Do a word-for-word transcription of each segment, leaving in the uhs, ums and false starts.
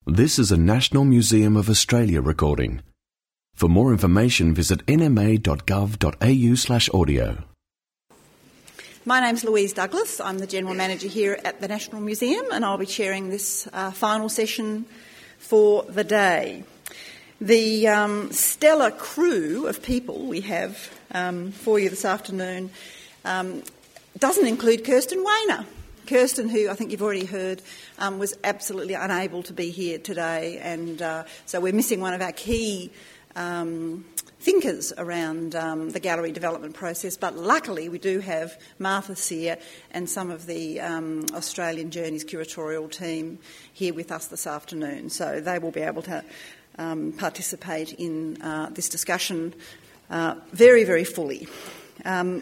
This is a National Museum of Australia recording. For more information, visit n m a dot gov dot a u slash audio. My name's Louise Douglas. I'm the General Manager here at the National Museum, and I'll be chairing this uh, final session for the day. The um, stellar crew of people we have um, for you this afternoon um, doesn't include Kirsten Weiner. Kirsten, who I think you've already heard, um, was absolutely unable to be here today, and uh, so we're missing one of our key um, thinkers around um, the gallery development process. But luckily we do have Martha Sear and some of the um, Australian Journeys curatorial team here with us this afternoon, so they will be able to um, participate in uh, this discussion uh, very, very fully. Um,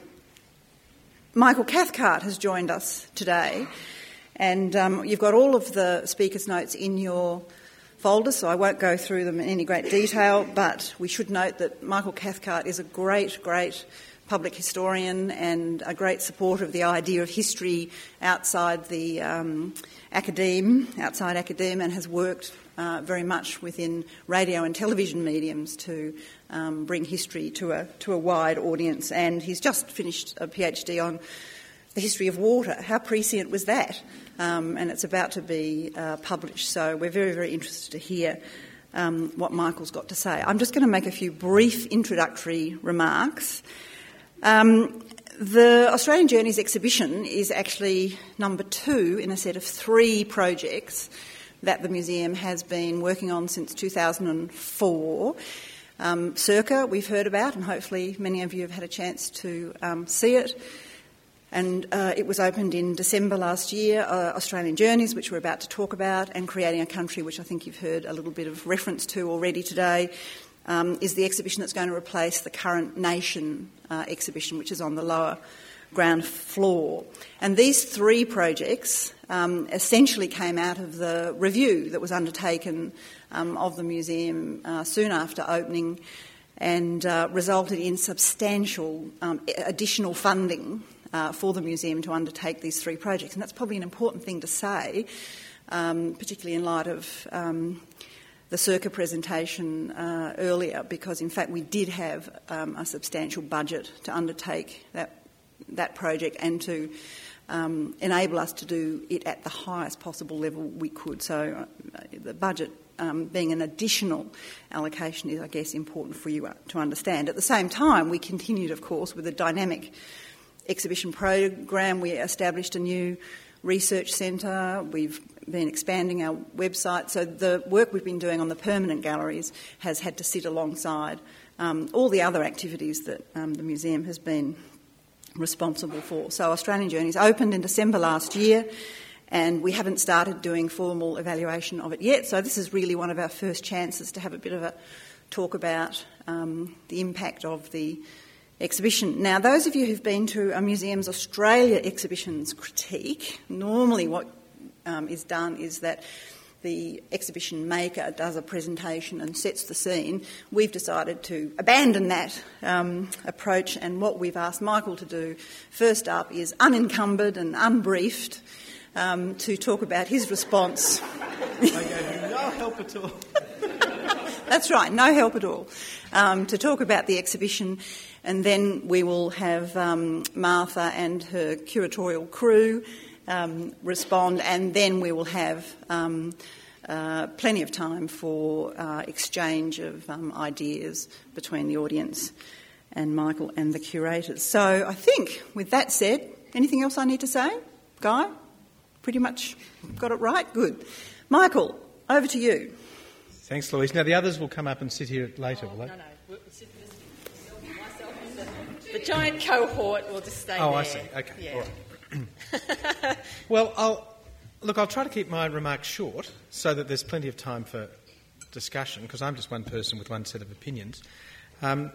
Michael Cathcart has joined us today, and um, you've got all of the speakers' notes in your folder, so I won't go through them in any great detail, but we should note that Michael Cathcart is a great, great public historian and a great supporter of the idea of history outside the um, academe, outside academe, and has worked uh, very much within radio and television mediums to um, bring history to a to a wide audience. And he's just finished a PhD on the history of water. How prescient was that? Um, and it's about to be uh, published, so we're very, very interested to hear um, what Michael's got to say. I'm just going to make a few brief introductory remarks. Um, the Australian Journeys exhibition is actually number two in a set of three projects that the museum has been working on since two thousand four. Um, Circa, we've heard about, and hopefully many of you have had a chance to um, see it. And uh, it was opened in December last year. uh, Australian Journeys, which we're about to talk about, and Creating a Country, which I think you've heard a little bit of reference to already today, um, is the exhibition that's going to replace the current Nation uh, exhibition, which is on the lower ground floor. And these three projects um, essentially came out of the review that was undertaken um, of the museum uh, soon after opening, and uh, resulted in substantial um, additional funding Uh, for the museum to undertake these three projects. And that's probably an important thing to say, um, particularly in light of um, the Circa presentation uh, earlier, because in fact we did have um, a substantial budget to undertake that that project and to um, enable us to do it at the highest possible level we could. So uh, the budget um, being an additional allocation is, I guess, important for you to understand. At the same time, we continued, of course, with a dynamic exhibition program. We established a new research centre. We've been expanding our website. So the work we've been doing on the permanent galleries has had to sit alongside um, all the other activities that um, the museum has been responsible for. So Australian Journeys opened in December last year, and we haven't started doing formal evaluation of it yet. So this is really one of our first chances to have a bit of a talk about um, the impact of the exhibition. Now, those of you who've been to a Museums Australia exhibitions critique, normally what um, is done is that the exhibition maker does a presentation and sets the scene. We've decided to abandon that um, approach, and what we've asked Michael to do first up is, unencumbered and unbriefed, um, to talk about his response. I gave you no help at all. That's right, no help at all. Um, to talk about the exhibition, and then we will have um, Martha and her curatorial crew um, respond, and then we will have um, uh, plenty of time for uh, exchange of um, ideas between the audience and Michael and the curators. So I think, with that said, anything else I need to say? Guy? Pretty much got it right? Good. Michael, over to you. Thanks, Louise. Now, the others will come up and sit here later, oh, will they? No, no. We'll sit listening. Myself and the, the giant cohort will just stay oh, there. I see. Okay. Yeah. All right. Well, I'll, look, I'll try to keep my remarks short so that there's plenty of time for discussion, because I'm just one person with one set of opinions. Um,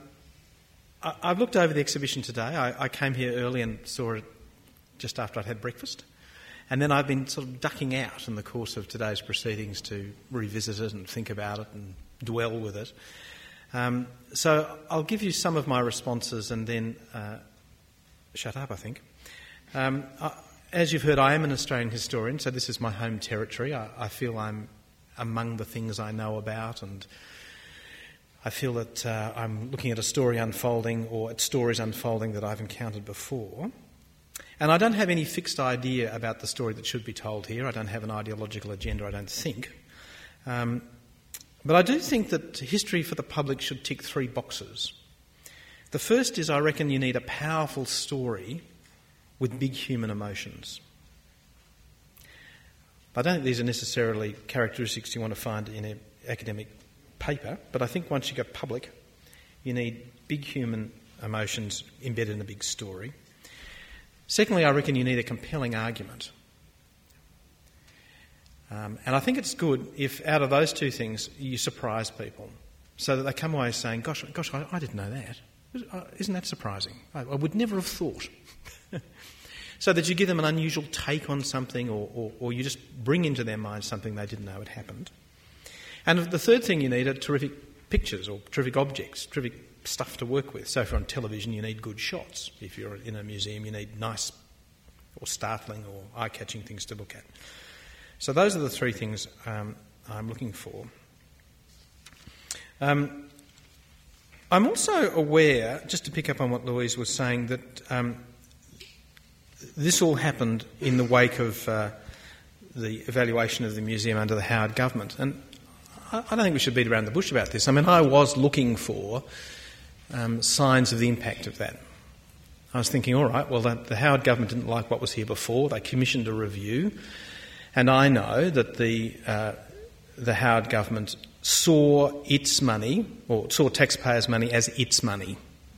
I, I've looked over the exhibition today. I, I came here early and saw it just after I'd had breakfast. And then I've been sort of ducking out in the course of today's proceedings to revisit it and think about it and dwell with it. Um, so I'll give you some of my responses and then uh, shut up, I think. Um, I, as you've heard, I am an Australian historian, so this is my home territory. I, I feel I'm among the things I know about, and I feel that uh, I'm looking at a story unfolding or at stories unfolding that I've encountered before. And I don't have any fixed idea about the story that should be told here. I don't have an ideological agenda, I don't think. Um, but I do think that history for the public should tick three boxes. The first is, I reckon you need a powerful story with big human emotions. I don't think these are necessarily characteristics you want to find in an academic paper, but I think once you go public, you need big human emotions embedded in a big story. Secondly, I reckon you need a compelling argument. Um, and I think it's good if out of those two things you surprise people so that they come away saying, gosh, gosh, I, I didn't know that. Isn't that surprising? I, I would never have thought. So that you give them an unusual take on something, or, or, or you just bring into their mind something they didn't know had happened. And the third thing you need are terrific pictures or terrific objects, terrific stuff to work with. So if you're on television, you need good shots. If you're in a museum, you need nice or startling or eye-catching things to look at. So those are the three things um, I'm looking for. Um, I'm also aware, just to pick up on what Louise was saying, that um, this all happened in the wake of uh, the evaluation of the museum under the Howard government. And I, I don't think we should beat around the bush about this. I mean, I was looking for um, signs of the impact of that. I was thinking, all right, well, the, the Howard government didn't like what was here before. They commissioned a review. And I know that the uh, the Howard government saw its money, or saw taxpayers' money as its money.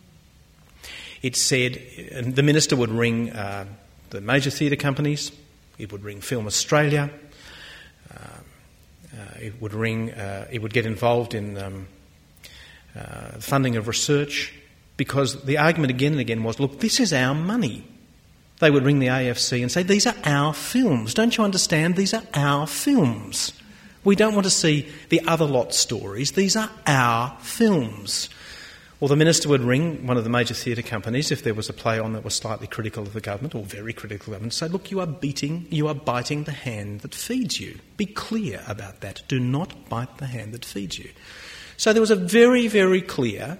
It said, and the minister would ring uh, the major theatre companies, it would ring Film Australia, uh, uh, it would ring, uh, it would get involved in um, uh, funding of research, because the argument again and again was, look, this is our money. They would ring the A F C and say, these are our films. Don't you understand? These are our films. We don't want to see the other lot stories. These are our films. Or the minister would ring one of the major theatre companies if there was a play on that was slightly critical of the government or very critical of the government, and say, look, you are beating, you are biting the hand that feeds you. Be clear about that. Do not bite the hand that feeds you. So there was a very, very clear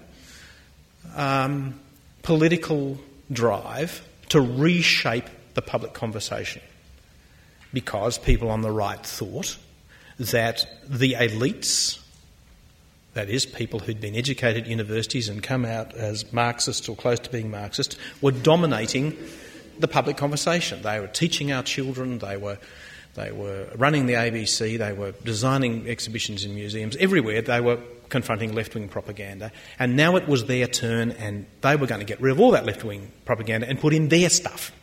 um, political drive to reshape the public conversation, because people on the right thought that the elites, that is, people who'd been educated at universities and come out as Marxists or close to being Marxist, were dominating the public conversation. They were teaching our children, they were they were running the A B C, they were designing exhibitions in museums. Everywhere they were confronting left-wing propaganda, and now it was their turn, and they were going to get rid of all that left-wing propaganda and put in their stuff.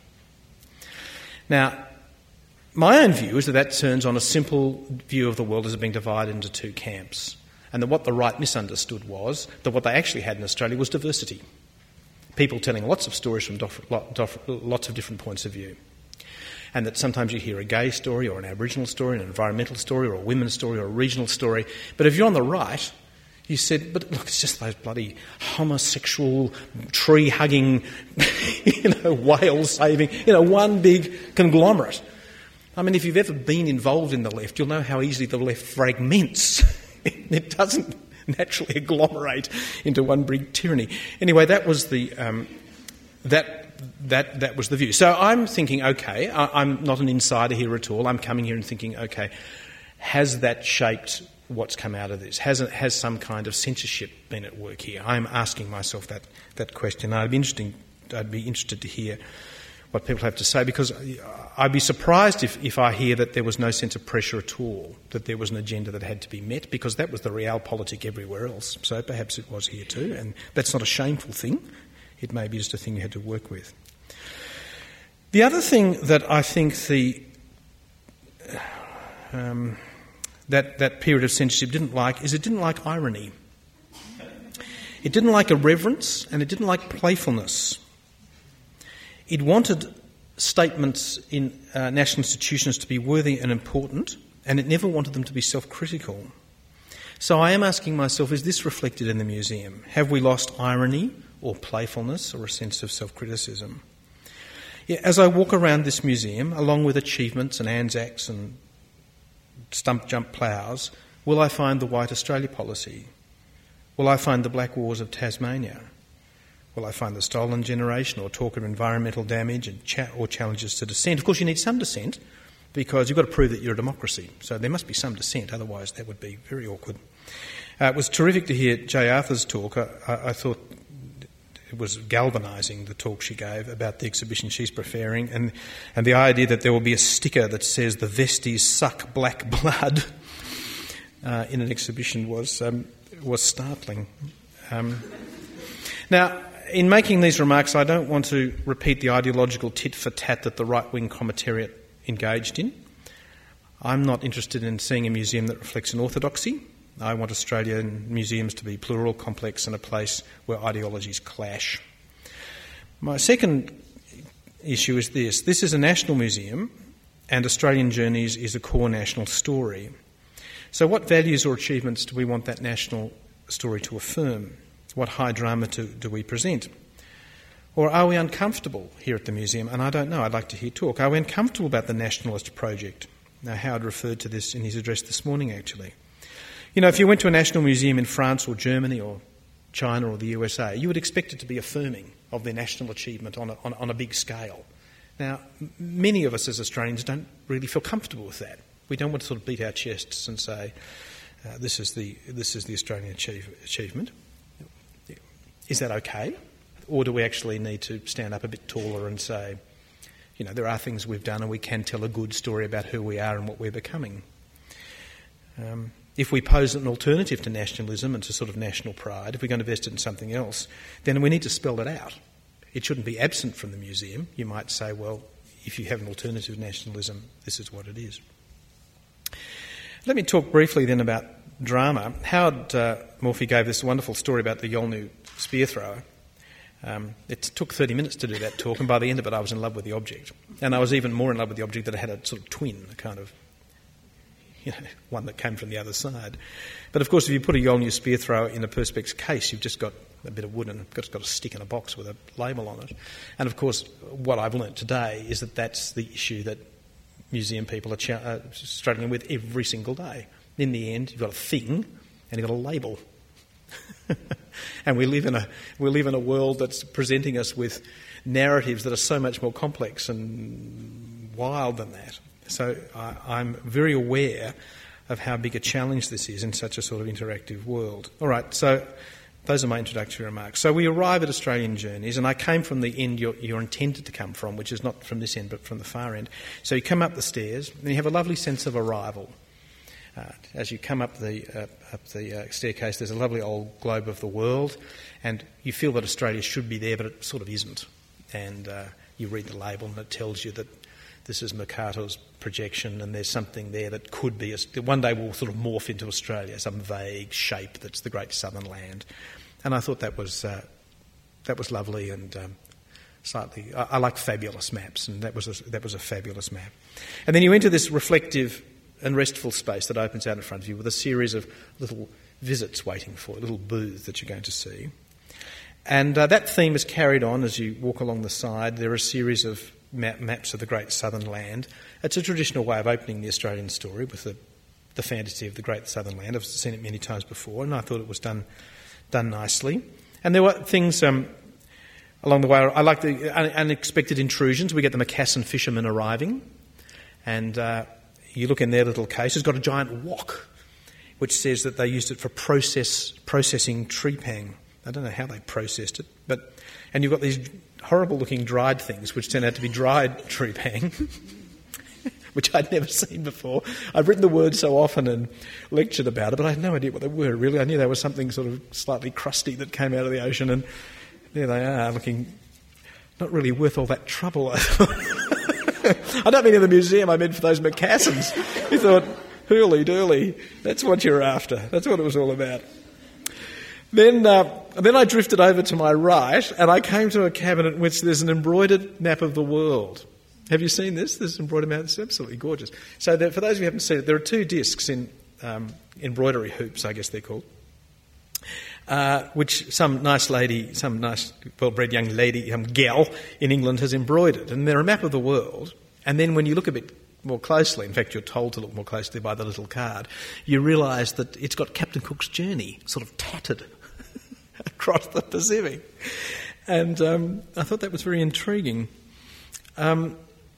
Now, my own view is that that turns on a simple view of the world as being divided into two camps, and that what the right misunderstood was that what they actually had in Australia was diversity. People telling lots of stories from lots of different points of view. And that sometimes you hear a gay story or an Aboriginal story, an environmental story or a women's story or a regional story. But if you're on the right, you said, but look, it's just those bloody homosexual, tree-hugging, you know, whale-saving, you know, one big conglomerate. I mean, if you've ever been involved in the left, you'll know how easily the left fragments. It doesn't naturally agglomerate into one big tyranny. Anyway, that was the um, that that that was the view. So I'm thinking, okay, I, I'm not an insider here at all. I'm coming here and thinking, okay, has that shaped what's come out of this? Has it, has some kind of censorship been at work here? I'm asking myself that that question. I'd be interesting. I'd be interested to hear what people have to say, because I'd be surprised if, if I hear that there was no sense of pressure at all, that there was an agenda that had to be met, because that was the realpolitik everywhere else. So perhaps it was here too, and that's not a shameful thing. It may be just a thing you had to work with. The other thing that I think the um, that that period of censorship didn't like is it didn't like irony. It didn't like irreverence, and it didn't like playfulness. It wanted statements in uh, national institutions to be worthy and important, and it never wanted them to be self-critical. So I am asking myself, is this reflected in the museum? Have we lost irony or playfulness or a sense of self-criticism? Yeah, as I walk around this museum, along with achievements and Anzacs and stump jump ploughs, will I find the White Australia policy? Will I find the Black Wars of Tasmania? Will I find the stolen generation or talk of environmental damage and cha- or challenges to dissent? Of course, you need some dissent because you've got to prove that you're a democracy. So there must be some dissent, otherwise that would be very awkward. Uh, it was terrific to hear Jay Arthur's talk. I, I, I thought it was galvanising, the talk she gave about the exhibition she's preparing, and, and the idea that there will be a sticker that says the vesties suck black blood uh, in an exhibition was um, was startling. Um, now, in making these remarks, I don't want to repeat the ideological tit-for-tat that the right-wing commentariat engaged in. I'm not interested in seeing a museum that reflects an orthodoxy. I want Australian museums to be plural, complex, and a place where ideologies clash. My second issue is this. This is a national museum, and Australian Journeys is a core national story. So what values or achievements do we want that national story to affirm? What high drama to, do we present? Or are we uncomfortable here at the museum? And I don't know, I'd like to hear talk. Are we uncomfortable about the nationalist project? Now, Howard referred to this in his address this morning, actually. You know, if you went to a national museum in France or Germany or China or the U S A, you would expect it to be affirming of their national achievement on a, on, on a big scale. Now, many of us as Australians don't really feel comfortable with that. We don't want to sort of beat our chests and say, uh, this is the this is the Australian achieve, achievement. Is that okay? Or do we actually need to stand up a bit taller and say, you know, there are things we've done and we can tell a good story about who we are and what we're becoming? Um, if we pose an alternative to nationalism and to sort of national pride, if we're going to invest it in something else, then we need to spell it out. It shouldn't be absent from the museum. You might say, well, if you have an alternative nationalism, this is what it is. Let me talk briefly then about drama. Howard uh, Morphy gave this wonderful story about the Yolngu spear thrower. Um, it took thirty minutes to do that talk, and by the end of it I was in love with the object. And I was even more in love with the object that had a sort of twin, a kind of, you know, one that came from the other side. But of course, if you put a Yolngu spear thrower in a Perspex case, you've just got a bit of wood and it's got a stick in a box with a label on it. And of course, what I've learnt today is that that's the issue that museum people are ch- uh, struggling with every single day. In the end, you've got a thing and you've got a label. And we live in a we live in a world that's presenting us with narratives that are so much more complex and wild than that. So I, I'm very aware of how big a challenge this is in such a sort of interactive world. All right, so those are my introductory remarks. So we arrive at Australian Journeys, and I came from the end you're, you're intended to come from, which is not from this end but from the far end. So you come up the stairs, and you have a lovely sense of arrival. Uh, as you come up the uh, up the uh, staircase, there's a lovely old globe of the world, and you feel that Australia should be there, but it sort of isn't. And uh, you read the label, and it tells you that this is Mercator's projection, and there's something there that could be, a, one day will sort of morph into Australia, some vague shape that's the Great Southern Land. And I thought that was uh, that was lovely and um, slightly. I, I like fabulous maps, and that was a, that was a fabulous map. And then you enter this reflective and restful space that opens out in front of you with a series of little visits waiting for you, little booths that you're going to see. And uh, that theme is carried on as you walk along the side. There are a series of map- maps of the Great Southern Land. It's a traditional way of opening the Australian story with the, the fantasy of the Great Southern Land. I've seen it many times before, and I thought it was done done nicely. And there were things um, along the way. I like the un- unexpected intrusions. We get the Macassan fishermen arriving, and uh, you look in their little case. It's got a giant wok, which says that they used it for process processing trepang. I don't know how they processed it, but and you've got these horrible-looking dried things, which turn out to be dried trepang, which I'd never seen before. I've written the word so often and lectured about it, but I had no idea what they were, really. I knew they were something sort of slightly crusty that came out of the ocean, and there they are, looking not really worth all that trouble, I thought. I don't mean in the museum, I meant for those Macassans. You thought, hurly-durly, that's what you're after. That's what it was all about. Then uh, then I drifted over to my right, and I came to a cabinet in which there's an embroidered map of the world. Have you seen this? This embroidered map. It's absolutely gorgeous. So there, for those of you who haven't seen it, there are two discs in um, embroidery hoops, I guess they're called, uh, which some nice lady, some nice well-bred young lady, um, gal in England has embroidered. And they're a map of the world. And then when you look a bit more closely, in fact you're told to look more closely by the little card, you realise that it's got Captain Cook's journey sort of tattered across the Pacific. And um, I thought that was very intriguing. Um,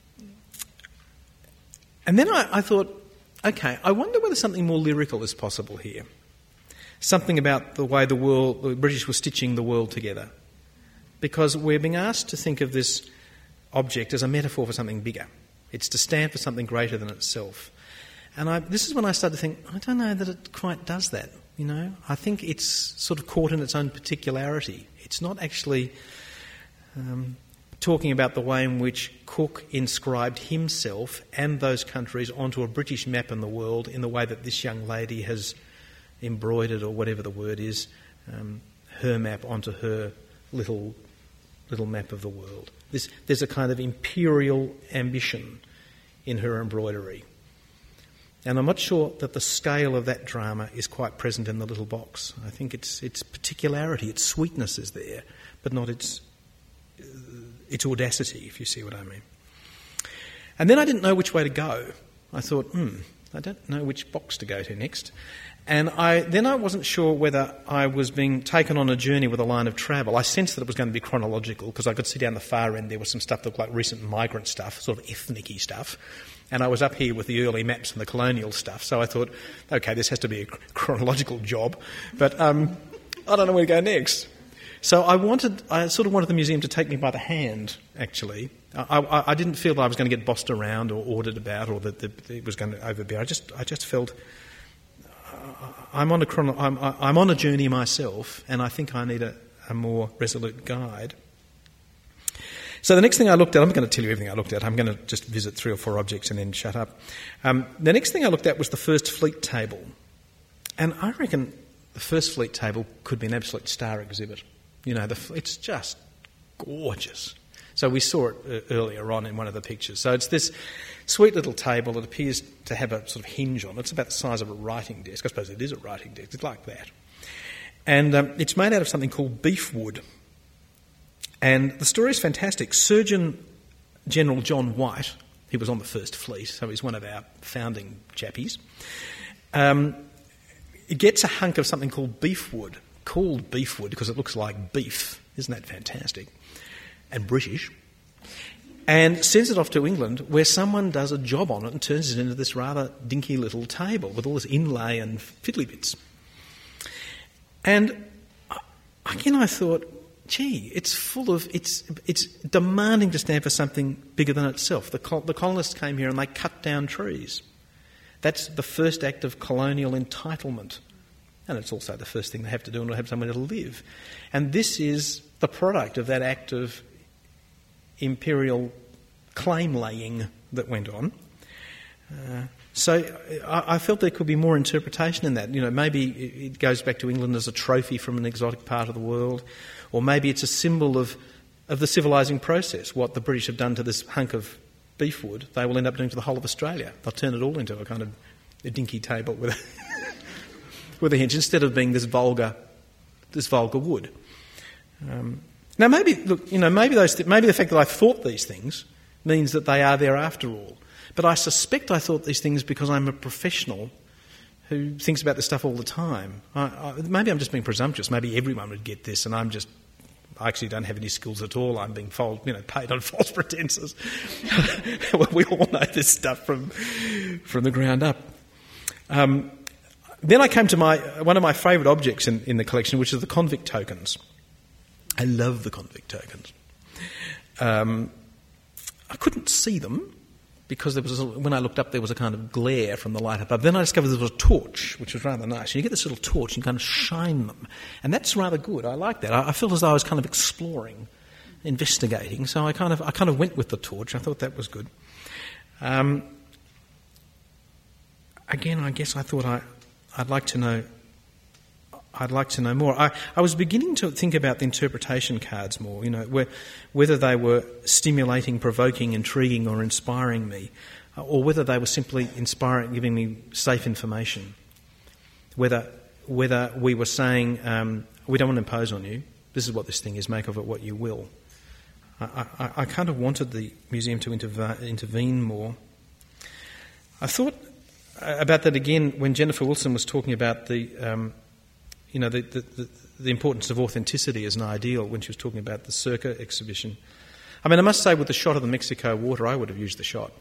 and then I, I thought, okay, I wonder whether something more lyrical is possible here. Something about the way the world, the British were stitching the world together. Because we're being asked to think of this object as a metaphor for something bigger. It's to stand for something greater than itself. And I, this is when I started to think, I don't know that it quite does that, you know. I think it's sort of caught in its own particularity. It's not actually um, talking about the way in which Cook inscribed himself and those countries onto a British map in the world in the way that this young lady has embroidered, or whatever the word is, um, her map onto her little little map of the world. This, there's a kind of imperial ambition in her embroidery. And I'm not sure that the scale of that drama is quite present in the little box. I think its its particularity, its sweetness is there, but not its uh, its audacity, if you see what I mean. And then I didn't know which way to go. I thought, hmm, I don't know which box to go to next. And I, then I wasn't sure whether I was being taken on a journey with a line of travel. I sensed that it was going to be chronological because I could see down the far end there was some stuff that looked like recent migrant stuff, sort of ethnic-y stuff. And I was up here with the early maps and the colonial stuff. So I thought, OK, this has to be a chronological job. But um, I don't know where to go next. So I wanted, I sort of wanted the museum to take me by the hand, actually. I, I, I didn't feel that I was going to get bossed around or ordered about or that, that it was going to overbear. I just, I just felt... I'm on a chrono- I'm, I'm on a journey myself, and I think I need a, a more resolute guide. So the next thing I looked at, I'm not going to tell you everything I looked at. I'm going to just visit three or four objects and then shut up. Um, the next thing I looked at was the First Fleet table, and I reckon the First Fleet table could be an absolute star exhibit. You know, the, it's just gorgeous. So we saw it uh, earlier on in one of the pictures. So it's this sweet little table that appears to have a sort of hinge on it. It's about the size of a writing desk. I suppose it is a writing desk. It's like that. And um, it's made out of something called beef wood. And the story is fantastic. Surgeon General John White, he was on the First Fleet, so he's one of our founding chappies, um, he gets a hunk of something called beef wood, called beef wood because it looks like beef. Isn't that fantastic? And British, and sends it off to England where someone does a job on it and turns it into this rather dinky little table with all this inlay and fiddly bits. And again I thought, gee, it's full of, it's it's demanding to stand for something bigger than itself. The, col- the colonists came here and they cut down trees. That's the first act of colonial entitlement. And it's also the first thing they have to do in order to have somewhere to live. And this is the product of that act of imperial claim-laying that went on. Uh, so I, I felt there could be more interpretation in that. You know, maybe it goes back to England as a trophy from an exotic part of the world, or maybe it's a symbol of, of the civilising process. What the British have done to this hunk of beef wood, they will end up doing to the whole of Australia. They'll turn it all into a kind of a dinky table with a, with a hinge, instead of being this vulgar, this vulgar wood. Um, Now, maybe, look, you know, maybe those, th- maybe the fact that I thought these things means that they are there after all. But I suspect I thought these things because I'm a professional who thinks about this stuff all the time. I, I, maybe I'm just being presumptuous. Maybe everyone would get this, and I'm just, I actually don't have any skills at all. I'm being fold, you know, paid on false pretences. Well, we all know this stuff from from the ground up. Um, then I came to my one of my favourite objects in, in the collection, which is the convict tokens. I love the convict tokens. Um, I couldn't see them because there was a, when I looked up there was a kind of glare from the light above. Then I discovered there was a torch, which was rather nice. And you get this little torch and you kind of shine them. And that's rather good. I like that. I, I felt as though I was kind of exploring, investigating. So I kind of I kind of went with the torch. I thought that was good. Um, again, I guess I thought I, I'd like to know... I'd like to know more. I, I was beginning to think about the interpretation cards more, you know, where, whether they were stimulating, provoking, intriguing or inspiring me, or whether they were simply inspiring, giving me safe information. Whether whether we were saying, um, we don't want to impose on you, this is what this thing is, make of it what you will. I, I, I kind of wanted the museum to interve- intervene more. I thought about that again when Jennifer Wilson was talking about the, um, you know, the, the, the, the importance of authenticity as an ideal when she was talking about the Circa exhibition. I mean, I must say, with the shot of the Mexico water, I would have used the shot.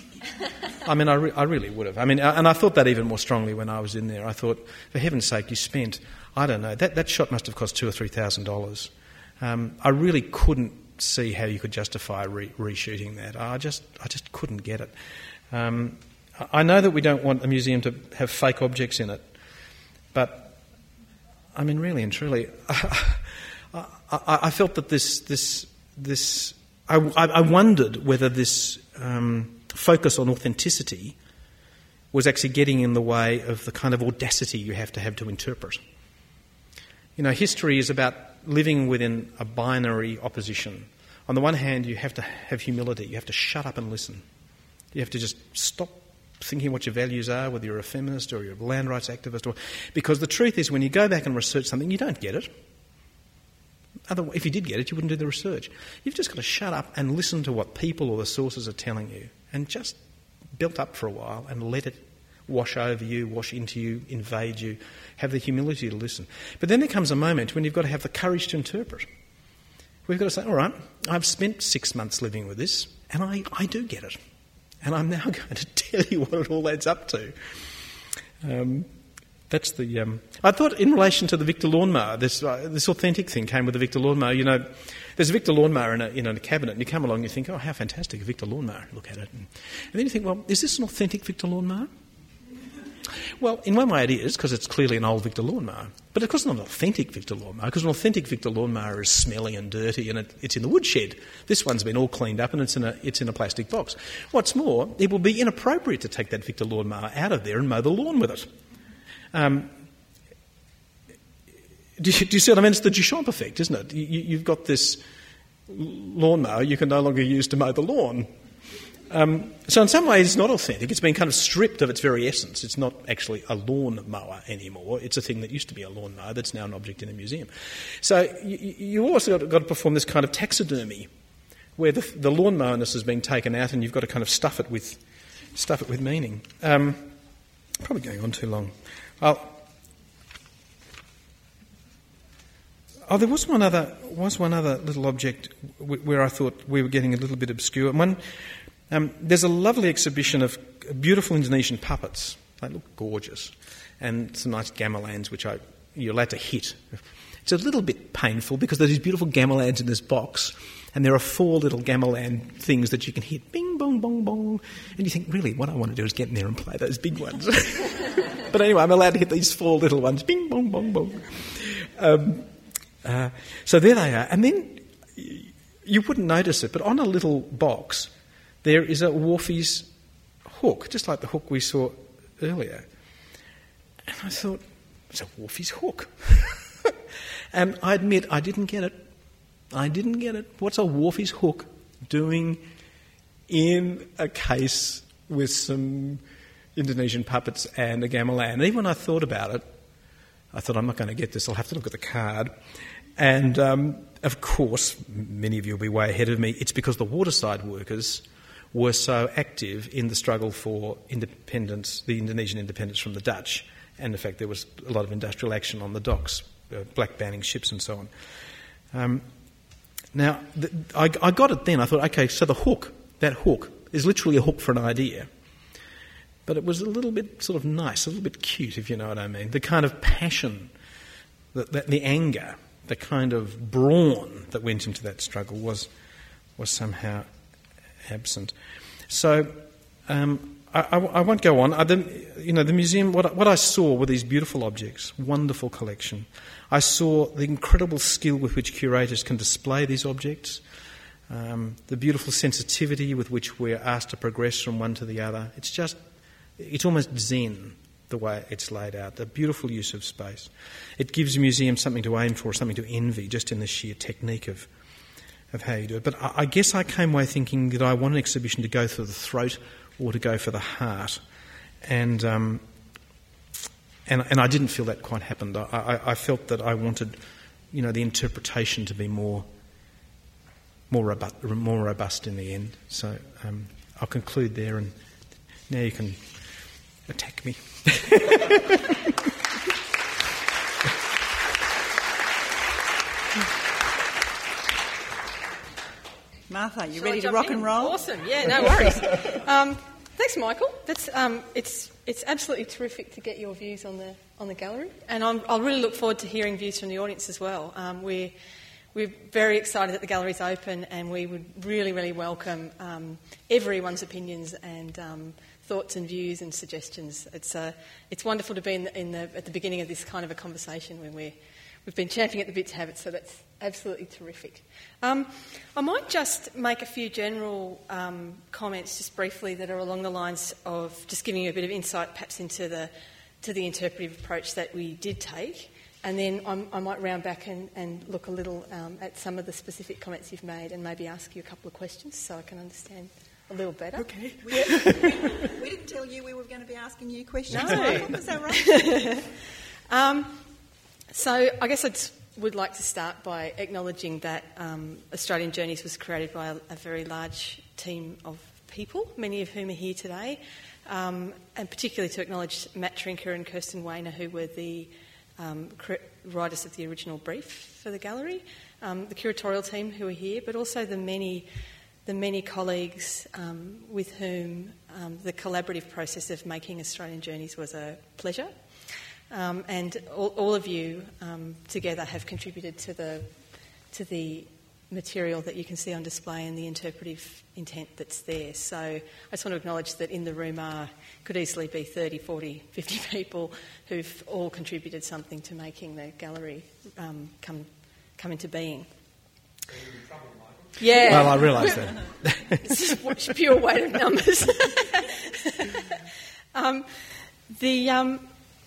I mean, I, re- I really would have. I mean, and I thought that even more strongly when I was in there. I thought, for heaven's sake, you spent, I don't know, that, that shot must have cost two or three thousand dollars. Um, I really couldn't see how you could justify re- reshooting that. I just, I just couldn't get it. Um, I know that we don't want a museum to have fake objects in it, but I mean, really and truly, I, I, I felt that this, this, this. I, I wondered whether this um, focus on authenticity was actually getting in the way of the kind of audacity you have to have to interpret. You know, history is about living within a binary opposition. On the one hand, you have to have humility. You have to shut up and listen. You have to just stop thinking what your values are, whether you're a feminist or you're a land rights activist. Or because the truth is, when you go back and research something, you don't get it. Otherwise, if you did get it, you wouldn't do the research. You've just got to shut up and listen to what people or the sources are telling you and just build up for a while and let it wash over you, wash into you, invade you. Have the humility to listen. But then there comes a moment when you've got to have the courage to interpret. We've got to say, all right, I've spent six months living with this and I, I do get it. And I'm now going to tell you what it all adds up to. Um, that's the... Um, I thought in relation to the Victor lawnmower, this uh, this authentic thing came with the Victor lawnmower. You know, there's a Victor lawnmower in a, in a cabinet, and you come along and you think, oh, how fantastic, a Victor lawnmower. Look at it. And, and then you think, well, is this an authentic Victor lawnmower? Well, in one way it is, because it's clearly an old Victor lawnmower. But of course it's not an authentic Victor lawnmower, because an authentic Victor lawnmower is smelly and dirty and it, it's in the woodshed. This one's been all cleaned up and it's in a it's in a plastic box. What's more, it will be inappropriate to take that Victor lawnmower out of there and mow the lawn with it. Um, do, you, do you see what I mean? It's the Duchamp effect, isn't it? You, you've got this lawnmower you can no longer use to mow the lawn. Um, so in some ways it's not authentic. It's been kind of stripped of its very essence. It's not actually a lawn mower anymore. It's a thing that used to be a lawn mower that's now an object in a museum. So you, you also got, got to perform this kind of taxidermy where the, the lawn mowerness has been taken out and you've got to kind of stuff it with stuff it with meaning. Um, probably going on too long. I'll, oh, there was one other was one other little object w- where I thought we were getting a little bit obscure. One. Um, there's a lovely exhibition of beautiful Indonesian puppets. They look gorgeous. And some nice gamelans, which I, you're allowed to hit. It's a little bit painful because there's these beautiful gamelans in this box, and there are four little gamelan things that you can hit. Bing, bong, bong, bong. And you think, really, what I want to do is get in there and play those big ones. But anyway, I'm allowed to hit these four little ones. Bing, bong, bong, bong. Um, uh, so there they are. And then you wouldn't notice it, but on a little box there is a Wharfies hook, just like the hook we saw earlier. And I thought, it's a Wharfies hook. And I admit, I didn't get it. I didn't get it. What's a Wharfies hook doing in a case with some Indonesian puppets and a gamelan? And even when I thought about it, I thought, I'm not going to get this. I'll have to look at the card. And, um, of course, many of you will be way ahead of me. It's because the waterside workers were so active in the struggle for independence, the Indonesian independence from the Dutch, and in fact there was a lot of industrial action on the docks, uh, black banning ships and so on. Um, now, the, I, I got it then. I thought, okay, so the hook, that hook, is literally a hook for an idea. But it was a little bit sort of nice, a little bit cute, if you know what I mean. The kind of passion, the, the, the anger, the kind of brawn that went into that struggle was was somehow absent. So um, I, I, I won't go on. I, the, you know, the museum, what, what I saw were these beautiful objects, wonderful collection. I saw the incredible skill with which curators can display these objects, um, the beautiful sensitivity with which we're asked to progress from one to the other. It's just, it's almost zen, the way it's laid out, the beautiful use of space. It gives museums something to aim for, something to envy, just in the sheer technique of of how you do it. But I, I guess I came away thinking that I want an exhibition to go for the throat or to go for the heart. And um, and, and I didn't feel that quite happened. I, I, I felt that I wanted, you know, the interpretation to be more more robust, more robust in the end. So um, I'll conclude there and Now you can attack me. Martha, you Shall ready I to rock in? and roll? Awesome, yeah, no worries. um, thanks, Michael. That's um, it's it's absolutely terrific to get your views on the on the gallery, and I'm, I'll really look forward to hearing views from the audience as well. Um, we're we're very excited that the gallery's open, and we would really, really welcome um, everyone's opinions and um, thoughts and views and suggestions. It's uh, it's wonderful to be in the, in the at the beginning of this kind of a conversation when we're we've been champing at the bit to have it, so that's absolutely terrific. Um, I might just make a few general um, comments just briefly that are along the lines of just giving you a bit of insight perhaps into the to the interpretive approach that we did take, and then I'm, I might round back and, and look a little um, at some of the specific comments you've made and maybe ask you a couple of questions so I can understand a little better. Okay. We didn't, we didn't tell you we were going to be asking you questions. No. Michael, is that right? um, so I guess I'd would like to start by acknowledging that um, Australian Journeys was created by a, a very large team of people, many of whom are here today, um, and particularly to acknowledge Matt Trinker and Kirsten Wayner, who were the um, writers of the original brief for the gallery, um, the curatorial team who are here, but also the many the many colleagues um, with whom um, the collaborative process of making Australian Journeys was a pleasure. Um, and all, all of you um, together have contributed to the to the material that you can see on display and the interpretive intent that's there. So I just want to acknowledge that in the room are could easily be thirty, forty, fifty people who've all contributed something to making the gallery um, come come into being. Yeah. Well, I realise that. It's just pure weight of numbers. um, the um,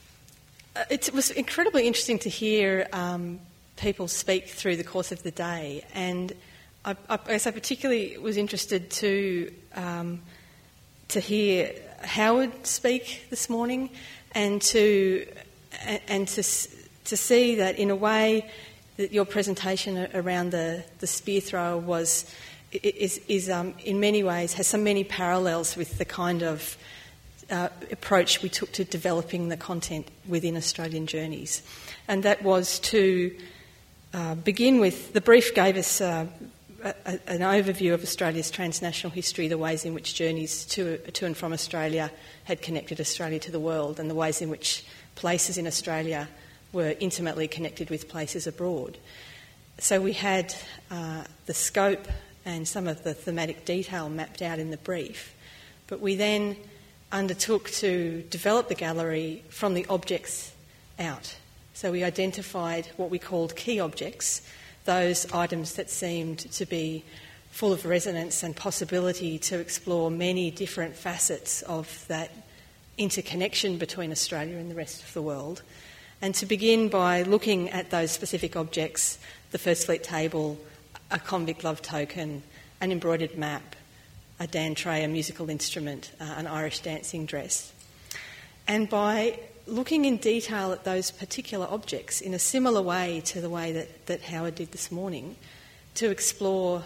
It was incredibly interesting to hear um, people speak through the course of the day, and I, I guess I particularly was interested to um, to hear Howard speak this morning, and to and to to see that in a way that your presentation around the, the spear thrower was is is um, in many ways has so many parallels with the kind of Uh, approach we took to developing the content within Australian Journeys. And that was to uh, begin with, the brief gave us uh, a, a, an overview of Australia's transnational history, the ways in which journeys to, to and from Australia had connected Australia to the world, and the ways in which places in Australia were intimately connected with places abroad. So we had uh, the scope and some of the thematic detail mapped out in the brief, but we then undertook to develop the gallery from the objects out. So we identified what we called key objects, those items that seemed to be full of resonance and possibility to explore many different facets of that interconnection between Australia and the rest of the world. And to begin by looking at those specific objects, the First Fleet table, a convict love token, an embroidered map, a Dan tray, a musical instrument, uh, an Irish dancing dress. And by looking in detail at those particular objects in a similar way to the way that, that Howard did this morning, to explore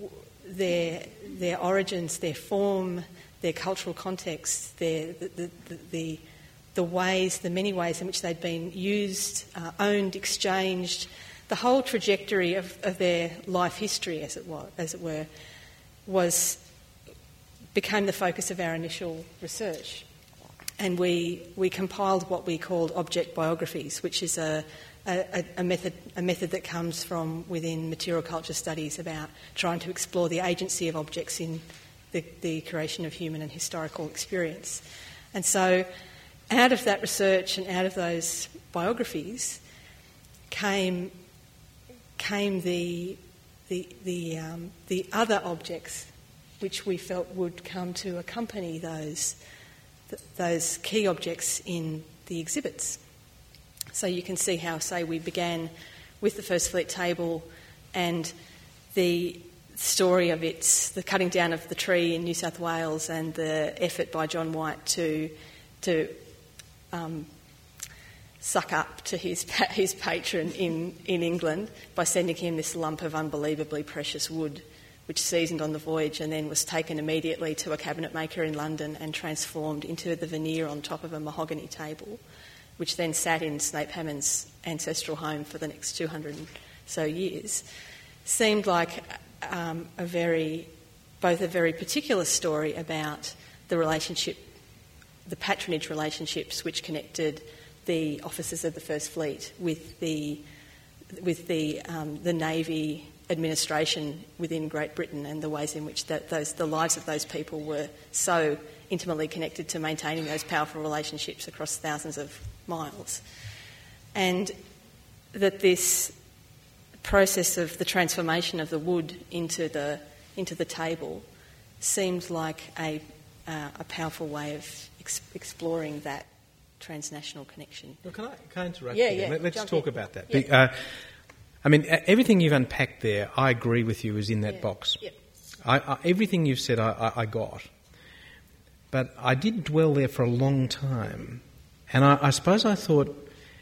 their their origins, their form, their cultural context, their the the, the, the, the ways, the many ways in which they'd been used, uh, owned, exchanged, the whole trajectory of, of their life history, as it was, as it were, was became the focus of our initial research. And we we compiled what we called object biographies, which is a, a, a method a method that comes from within material culture studies about trying to explore the agency of objects in the, the creation of human and historical experience. And so out of that research and out of those biographies came came the the the um, the other objects which we felt would come to accompany those th- those key objects in the exhibits. So you can see how, say, we began with the First Fleet table and the story of its the cutting down of the tree in New South Wales and the effort by John White to to um, suck up to his his patron in, in England by sending him this lump of unbelievably precious wood, which seasoned on the voyage and then was taken immediately to a cabinet maker in London and transformed into the veneer on top of a mahogany table, which then sat in Snape Hammond's ancestral home for the next two hundred and so years, seemed like um, a very, both a very particular story about the relationship, the patronage relationships which connected the officers of the First Fleet with the with the um, the Navy administration within Great Britain, and the ways in which that those the lives of those people were so intimately connected to maintaining those powerful relationships across thousands of miles. And that this process of the transformation of the wood into the into the table seemed like a uh, a powerful way of ex- exploring that transnational connection. Well, can I, can I interrupt yeah, you? Yeah, Let, let's Jump talk in. about that. Yeah. Be, uh, I mean, everything you've unpacked there, I agree with you, is in that Yeah. box. Yep. I, I, everything you've said, I, I, I got. But I did dwell there for a long time. And I, I suppose I thought...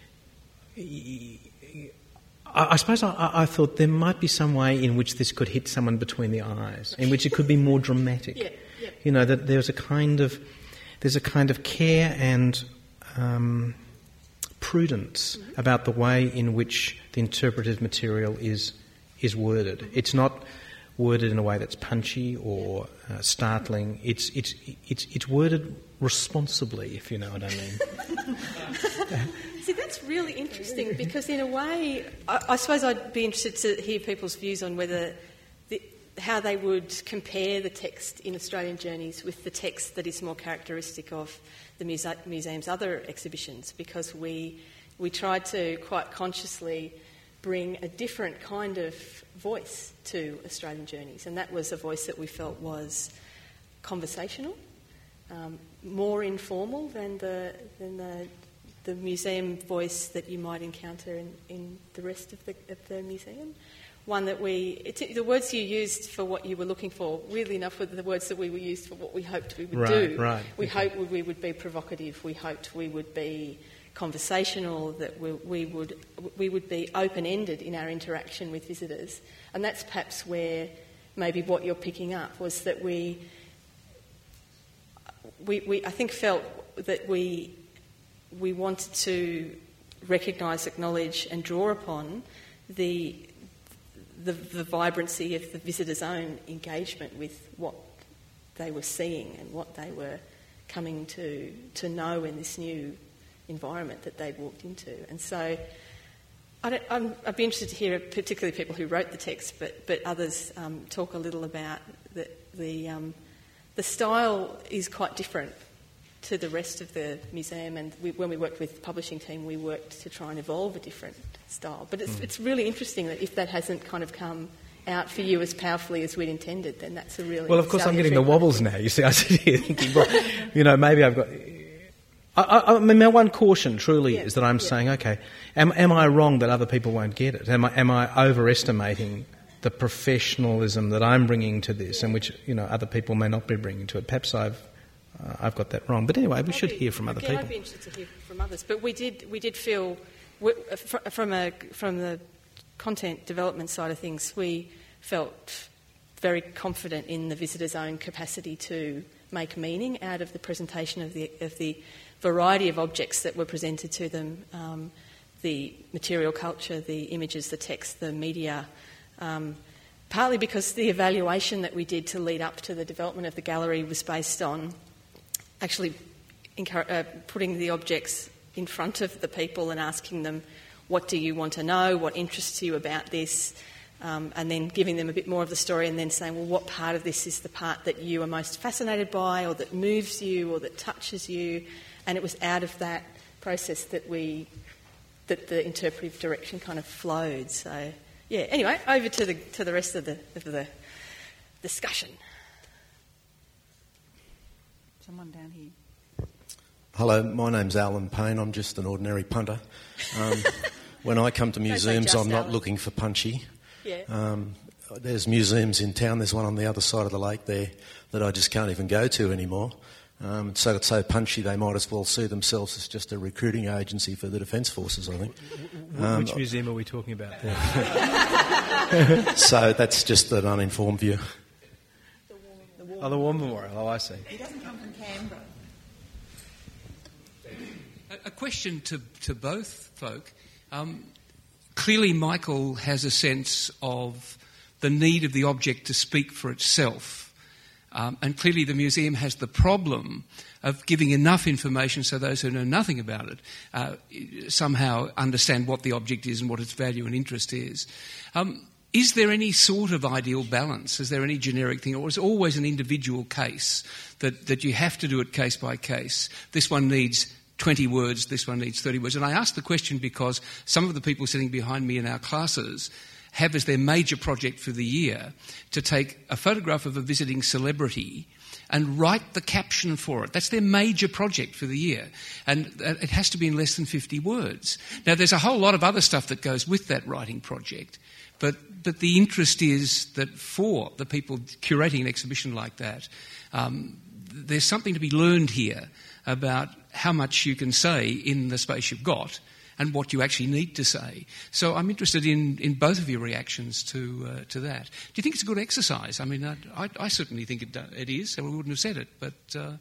I, I suppose I, I thought there might be some way in which this could hit someone between the eyes, in which it could be more dramatic. Yeah, yeah. You know, that there's a kind of... There's a kind of care and... Um, prudence mm-hmm. about the way in which the interpretive material is is worded. Mm-hmm. It's not worded in a way that's punchy or uh, startling. It's it's it's it's worded responsibly, if you know what I mean. See, that's really interesting because, in a way, I, I suppose I'd be interested to hear people's views on whether the, how they would compare the text in Australian Journeys with the text that is more characteristic of the muse- museum's other exhibitions, because we we tried to quite consciously bring a different kind of voice to Australian Journeys, and that was a voice that we felt was conversational, um, more informal than the than the the museum voice that you might encounter in, in the rest of the of the museum. One that we, it, the words you used for what you were looking for, weirdly enough, were the words that we were used for what we hoped we would right, do. Right, we okay. hoped we would be provocative. We hoped we would be conversational. That we, we would we would be open-ended in our interaction with visitors. And that's perhaps where maybe what you're picking up was that we we, we I think felt that we we wanted to recognise, acknowledge, and draw upon the. The, the vibrancy of the visitor's own engagement with what they were seeing and what they were coming to to know in this new environment that they'd walked into. And so I don't, I'm, I'd be interested to hear, particularly people who wrote the text, but, but others um, talk a little about the, the, um, the style is quite different to the rest of the museum, and we, when we worked with the publishing team, we worked to try and evolve a different style. But it's, mm. it's really interesting that if that hasn't kind of come out for you as powerfully as we'd intended, then that's a really... Well, of course, I'm getting the wobbles now. You see, I sit here thinking, well, you know, maybe I've got... I, I, I mean, my one caution truly yeah. is that I'm yeah. saying, okay, am, am I wrong that other people won't get it? Am I, am I overestimating the professionalism that I'm bringing to this, and which, you know, other people may not be bringing to it? Perhaps I've Uh, I've got that wrong. But anyway, we I'd should be, hear from other again, people. I'd be interested to hear from others. But we did we did feel, from a from the content development side of things, we felt very confident in the visitor's own capacity to make meaning out of the presentation of the of the variety of objects that were presented to them, um, the material culture, the images, the text, the media. Um, partly because the evaluation that we did to lead up to the development of the gallery was based on actually uh, putting the objects in front of the people and asking them, what do you want to know, what interests you about this, um, and then giving them a bit more of the story, and then saying, well, what part of this is the part that you are most fascinated by, or that moves you, or that touches you. And it was out of that process that we that the interpretive direction kind of flowed. So yeah, anyway, over to the to the rest of the of the discussion. Someone down here. Hello, my name's Alan Payne. I'm just an ordinary punter. Um, when I come to museums, I'm not Alan. looking for punchy. Yeah. Um, there's museums in town. There's one on the other side of the lake there that I just can't even go to anymore. Um, so it's so punchy they might as well see themselves as just a recruiting agency for the Defence Forces, I think. Um, Which museum are we talking about there? So that's just an uninformed view. The War, oh, the War Memorial. Oh, I see. He doesn't come from Canberra. A question to, to both folk. Um, clearly Michael has a sense of the need of the object to speak for itself. Um, and clearly the museum has the problem of giving enough information so those who know nothing about it uh, somehow understand what the object is and what its value and interest is. Um, is there any sort of ideal balance? Is there any generic thing? Or is it always an individual case that, that you have to do it case by case? This one needs twenty words, this one needs thirty words. And I ask the question because some of the people sitting behind me in our classes have as their major project for the year to take a photograph of a visiting celebrity and write the caption for it. That's their major project for the year. And it has to be in less than fifty words. Now, there's a whole lot of other stuff that goes with that writing project, but, but the interest is that for the people curating an exhibition like that, um, there's something to be learned here about how much you can say in the space you've got and what you actually need to say. So I'm interested in, in both of your reactions to uh, to that. Do you think it's a good exercise? I mean, I, I, I certainly think it, it is, and we wouldn't have said it, but... Uh...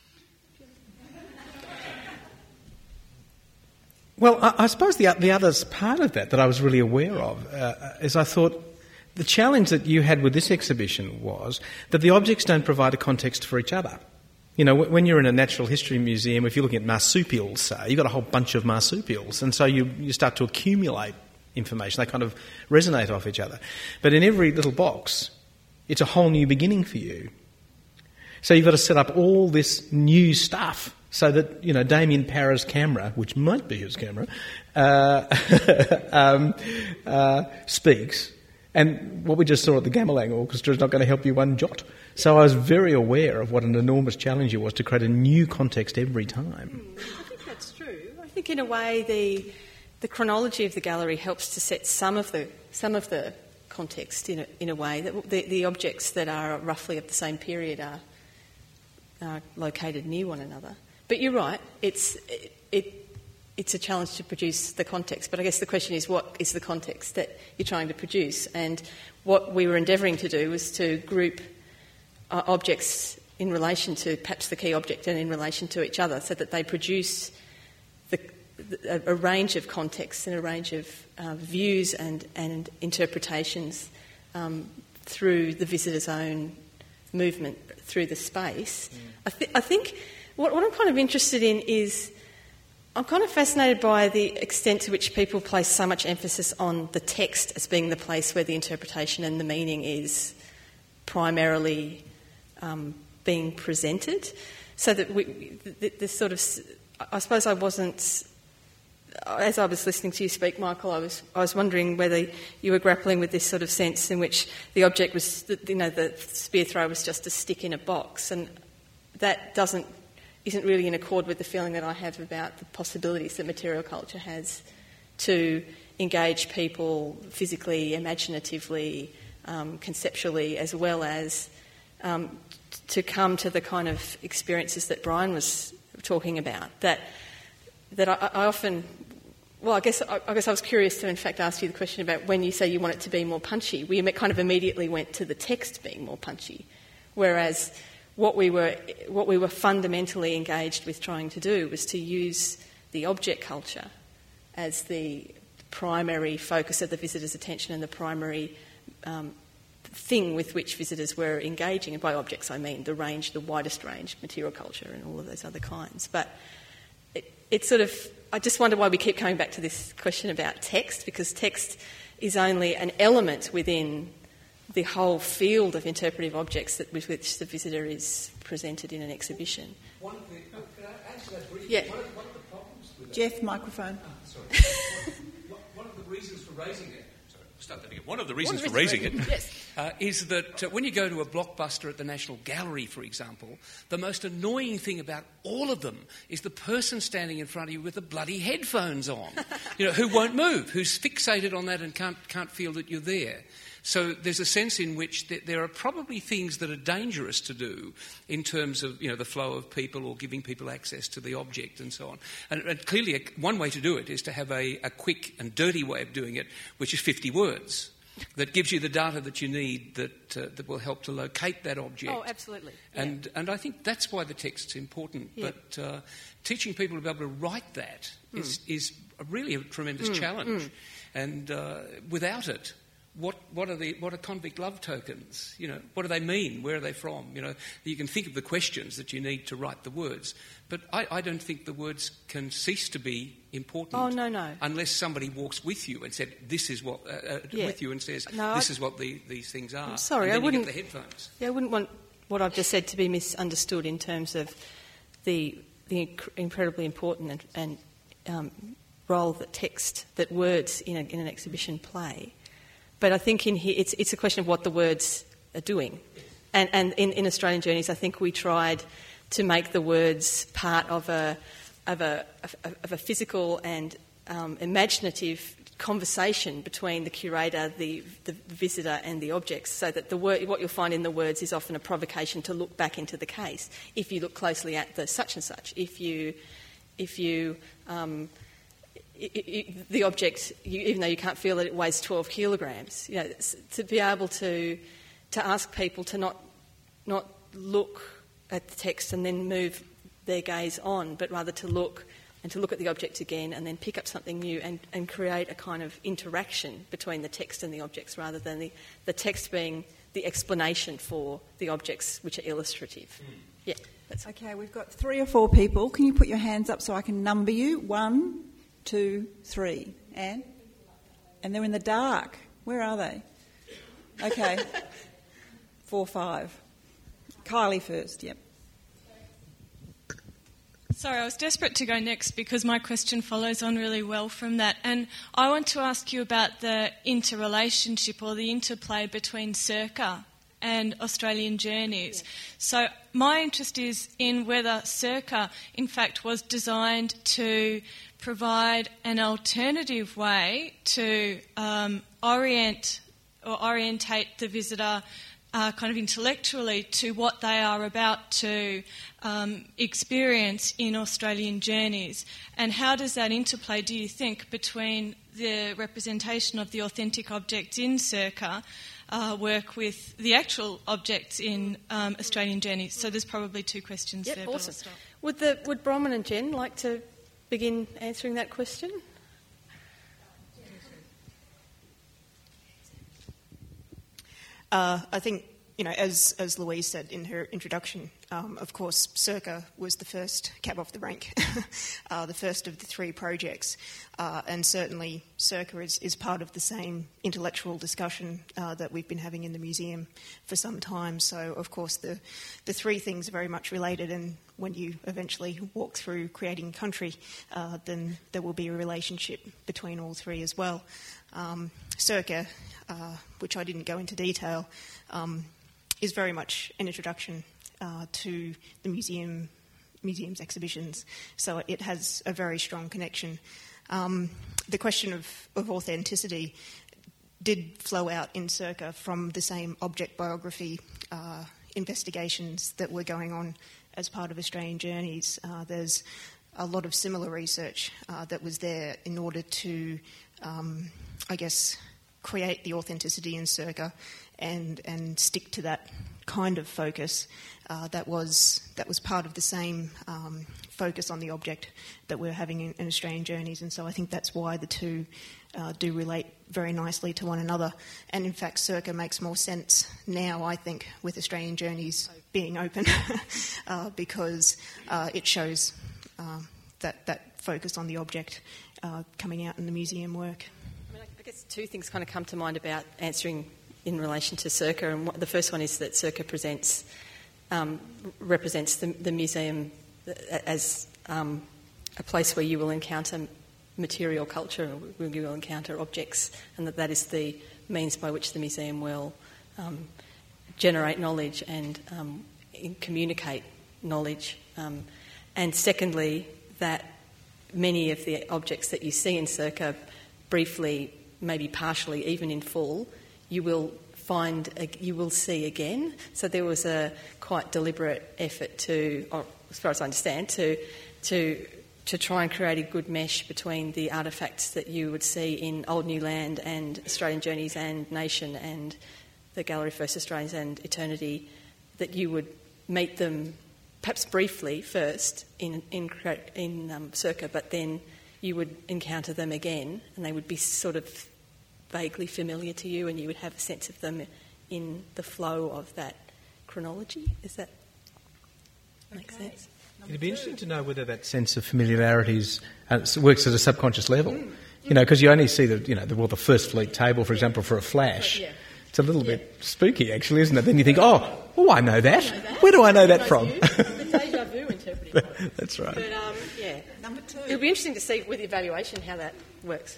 Well, I, I suppose the, the other part of that that I was really aware of uh, is I thought the challenge that you had with this exhibition was that the objects don't provide a context for each other. You know, when you're in a natural history museum, if you're looking at marsupials, say, you've got a whole bunch of marsupials, and so you, you start to accumulate information. They kind of resonate off each other. But in every little box, it's a whole new beginning for you. So you've got to set up all this new stuff so that, you know, Damien Parra's camera, which might be his camera, uh, um, uh, speaks. And what we just saw at the Gamelang Orchestra is not going to help you one jot. So I was very aware of what an enormous challenge it was to create a new context every time. Mm, I think that's true. I think in a way the the chronology of the gallery helps to set some of the some of the context in a, in a way that the, the objects that are roughly of the same period are, are located near one another. But you're right. It's it, it it's a challenge to produce the context. But I guess the question is, what is the context that you're trying to produce? And what we were endeavouring to do was to group Uh, objects in relation to perhaps the key object and in relation to each other so that they produce the, the, a range of contexts and a range of uh, views and, and interpretations um, through the visitor's own movement through the space. Mm. I, th- I think what, what I'm kind of interested in is I'm kind of fascinated by the extent to which people place so much emphasis on the text as being the place where the interpretation and the meaning is primarily Um, being presented, so that we, this the sort of, I suppose I wasn't, as I was listening to you speak, Michael, I was I was wondering whether you were grappling with this sort of sense in which the object was, you know, the spear throw was just a stick in a box, and that doesn't, isn't really in accord with the feeling that I have about the possibilities that material culture has to engage people physically, imaginatively, um, conceptually, as well as Um, to come to the kind of experiences that Brian was talking about. That that I, I often, well, I guess I, I guess I was curious to, in fact, ask you the question about when you say you want it to be more punchy. We kind of immediately went to the text being more punchy, whereas what we were what we were fundamentally engaged with trying to do was to use the object culture as the primary focus of the visitor's attention and the primary um, thing with which visitors were engaging. And by objects I mean the range, the widest range, material culture and all of those other kinds. But it, it's sort of, I just wonder why we keep coming back to this question about text, because text is only an element within the whole field of interpretive objects that, with which the visitor is presented in an exhibition. One of the, oh, can I answer that briefly? Yeah. One of, one of the problems with that... Jeff, microphone. Oh, sorry. one, one of the reasons for raising it Start that again. One of the reasons One of for raising it yes. uh, is that uh, when you go to a blockbuster at the National Gallery, for example, the most annoying thing about all of them is the person standing in front of you with the bloody headphones on, you know, who won't move, who's fixated on that and can't can't feel that you're there. So there's a sense in which th- there are probably things that are dangerous to do in terms of, you know, the flow of people or giving people access to the object and so on. And, and clearly, a, one way to do it is to have a, a quick and dirty way of doing it, which is fifty words. That gives you the data that you need that uh, that will help to locate that object. Oh, absolutely. And yeah. and I think that's why the text's important. Yeah. But uh, teaching people to be able to write that mm. is, is a really a tremendous mm. challenge. Mm. And uh, without it, what what are the what are convict love tokens? You know, what do they mean? Where are they from? You know, you can think of the questions that you need to write the words, but I, I don't think the words can cease to be important. Oh no, no. Unless somebody walks with you and said, "This is what," uh, uh, yeah. with you and says, no, "This I, is what the, these things are." I'm sorry, and then I wouldn't. You get the headphones. Yeah, I wouldn't want what I've just said to be misunderstood in terms of the the inc- incredibly important and, and um, role that text, that words in, a, in an exhibition play. But I think in here it's, it's a question of what the words are doing. And, and in, in Australian Journeys, I think we tried to make the words part of a of a of a physical and um, imaginative conversation between the curator, the the visitor, and the objects, so that the word, what you'll find in the words is often a provocation to look back into the case. If you look closely at the such and such, if you if you um, It, it, the object, you, even though you can't feel it, it weighs twelve kilograms. You know, to be able to to ask people to not not look at the text and then move their gaze on, but rather to look and to look at the object again and then pick up something new and, and create a kind of interaction between the text and the objects, rather than the, the text being the explanation for the objects which are illustrative. Mm. Yeah. That's okay, we've got three or four people. Can you put your hands up so I can number you? One, two, three. Anne? And they're in the dark. Where are they? Okay. Four, five. Kylie first, yep. Sorry, I was desperate to go next because my question follows on really well from that. And I want to ask you about the interrelationship or the interplay between Circa and Australian Journeys. Yeah. So my interest is in whether Circa, in fact, was designed to provide an alternative way to um, orient or orientate the visitor uh, kind of intellectually to what they are about to um, experience in Australian Journeys. And how does that interplay, do you think, between the representation of the authentic objects in Circa uh, work with the actual objects in um, Australian Journeys? So there's probably two questions yep, there. Awesome. Would, the, would Bronwyn and Jen like to begin answering that question? Uh, I think, you know, as as Louise said in her introduction, um, of course, Circa was the first cab off the rank, uh, the first of the three projects, uh, and certainly Circa is, is part of the same intellectual discussion uh, that we've been having in the museum for some time. So, of course, the the three things are very much related, and when you eventually walk through creating country, uh, then there will be a relationship between all three as well. Um, Circa, uh, which I didn't go into detail, um, is very much an introduction uh, to the museum, museum's exhibitions, so it has a very strong connection. Um, the question of, of authenticity did flow out in Circa from the same object biography uh, investigations that were going on as part of Australian Journeys. Uh, there's a lot of similar research uh, that was there in order to, um, I guess, create the authenticity in Circa and and stick to that kind of focus uh, that was that was part of the same um, focus on the object that we're having in, in Australian Journeys. And so I think that's why the two uh, do relate very nicely to one another. And in fact, Circa makes more sense now, I think, with Australian Journeys being open uh, because uh, it shows uh, that, that focus on the object uh, coming out in the museum work. I mean, I guess two things kind of come to mind about answering in relation to Circa, and the first one is that Circa presents um, represents the, the museum as um, a place where you will encounter material culture, where you will encounter objects, and that that is the means by which the museum will um, generate knowledge and um, communicate knowledge. Um, and secondly, that many of the objects that you see in Circa briefly, maybe partially, even in full, you will find, you will see again. So there was a quite deliberate effort to, or as far as I understand, to to to try and create a good mesh between the artefacts that you would see in Old New Land and Australian Journeys and Nation and the Gallery of First Australians and Eternity, that you would meet them perhaps briefly first in in, in um, Circa, but then you would encounter them again and they would be sort of vaguely familiar to you and you would have a sense of them in the flow of that chronology. Is that make okay. sense? It'd be interesting to know whether that sense of familiarity is, uh, works at a subconscious level. Mm. You know, because you only see the, you know, the, well, the First Fleet table, for example, for a flash. Yeah. It's a little yeah. bit spooky, actually, isn't it? Then you think, oh, oh, I know that. I know that. Where do I know that from? The deja vu interpreting. That's right. But, um, yeah. Number two. It'll be interesting to see with the evaluation how that works.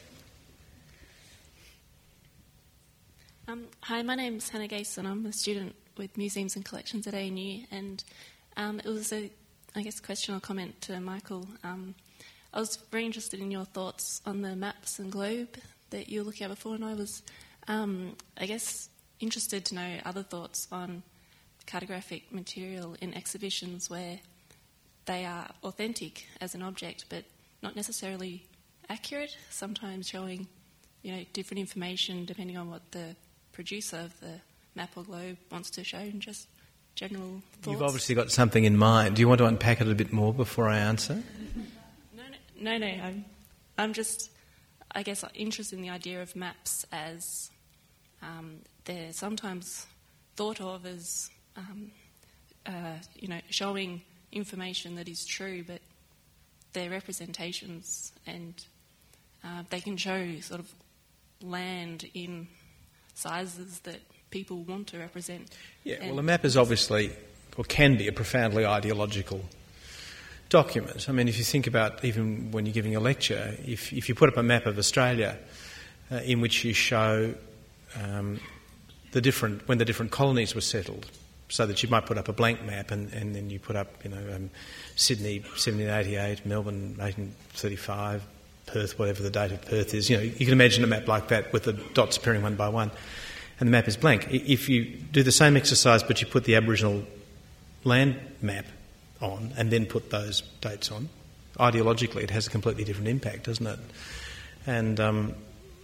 Um, hi, my name's Hannah Gayson. I'm a student with Museums and Collections at A N U, and um, it was a, I guess, question or comment to Michael. Um, I was very interested in your thoughts on the maps and globe that you were looking at before, and I was, um, I guess, interested to know other thoughts on cartographic material in exhibitions where they are authentic as an object, but not necessarily accurate, sometimes showing, you know, different information depending on what the producer of the map or globe wants to show, and just general thoughts. You've obviously got something in mind. Do you want to unpack it a bit more before I answer? No, no, no, no. I'm, I'm just, I guess, interested in the idea of maps as um, they're sometimes thought of as, um, uh, you know, showing information that is true, but they're representations, and uh, they can show sort of land in sizes that people want to represent. Yeah, and well, a map is obviously, or can be, a profoundly ideological document. I mean, if you think about even when you're giving a lecture, if, if you put up a map of Australia uh, in which you show um, the different, when the different colonies were settled, so that you might put up a blank map and, and then you put up, you know, um, Sydney seventeen eighty-eight, Melbourne eighteen thirty-five, Perth, whatever the date of Perth is. You know, you can imagine a map like that with the dots appearing one by one, and the map is blank. If you do the same exercise but you put the Aboriginal land map on and then put those dates on, ideologically it has a completely different impact, doesn't it? And um,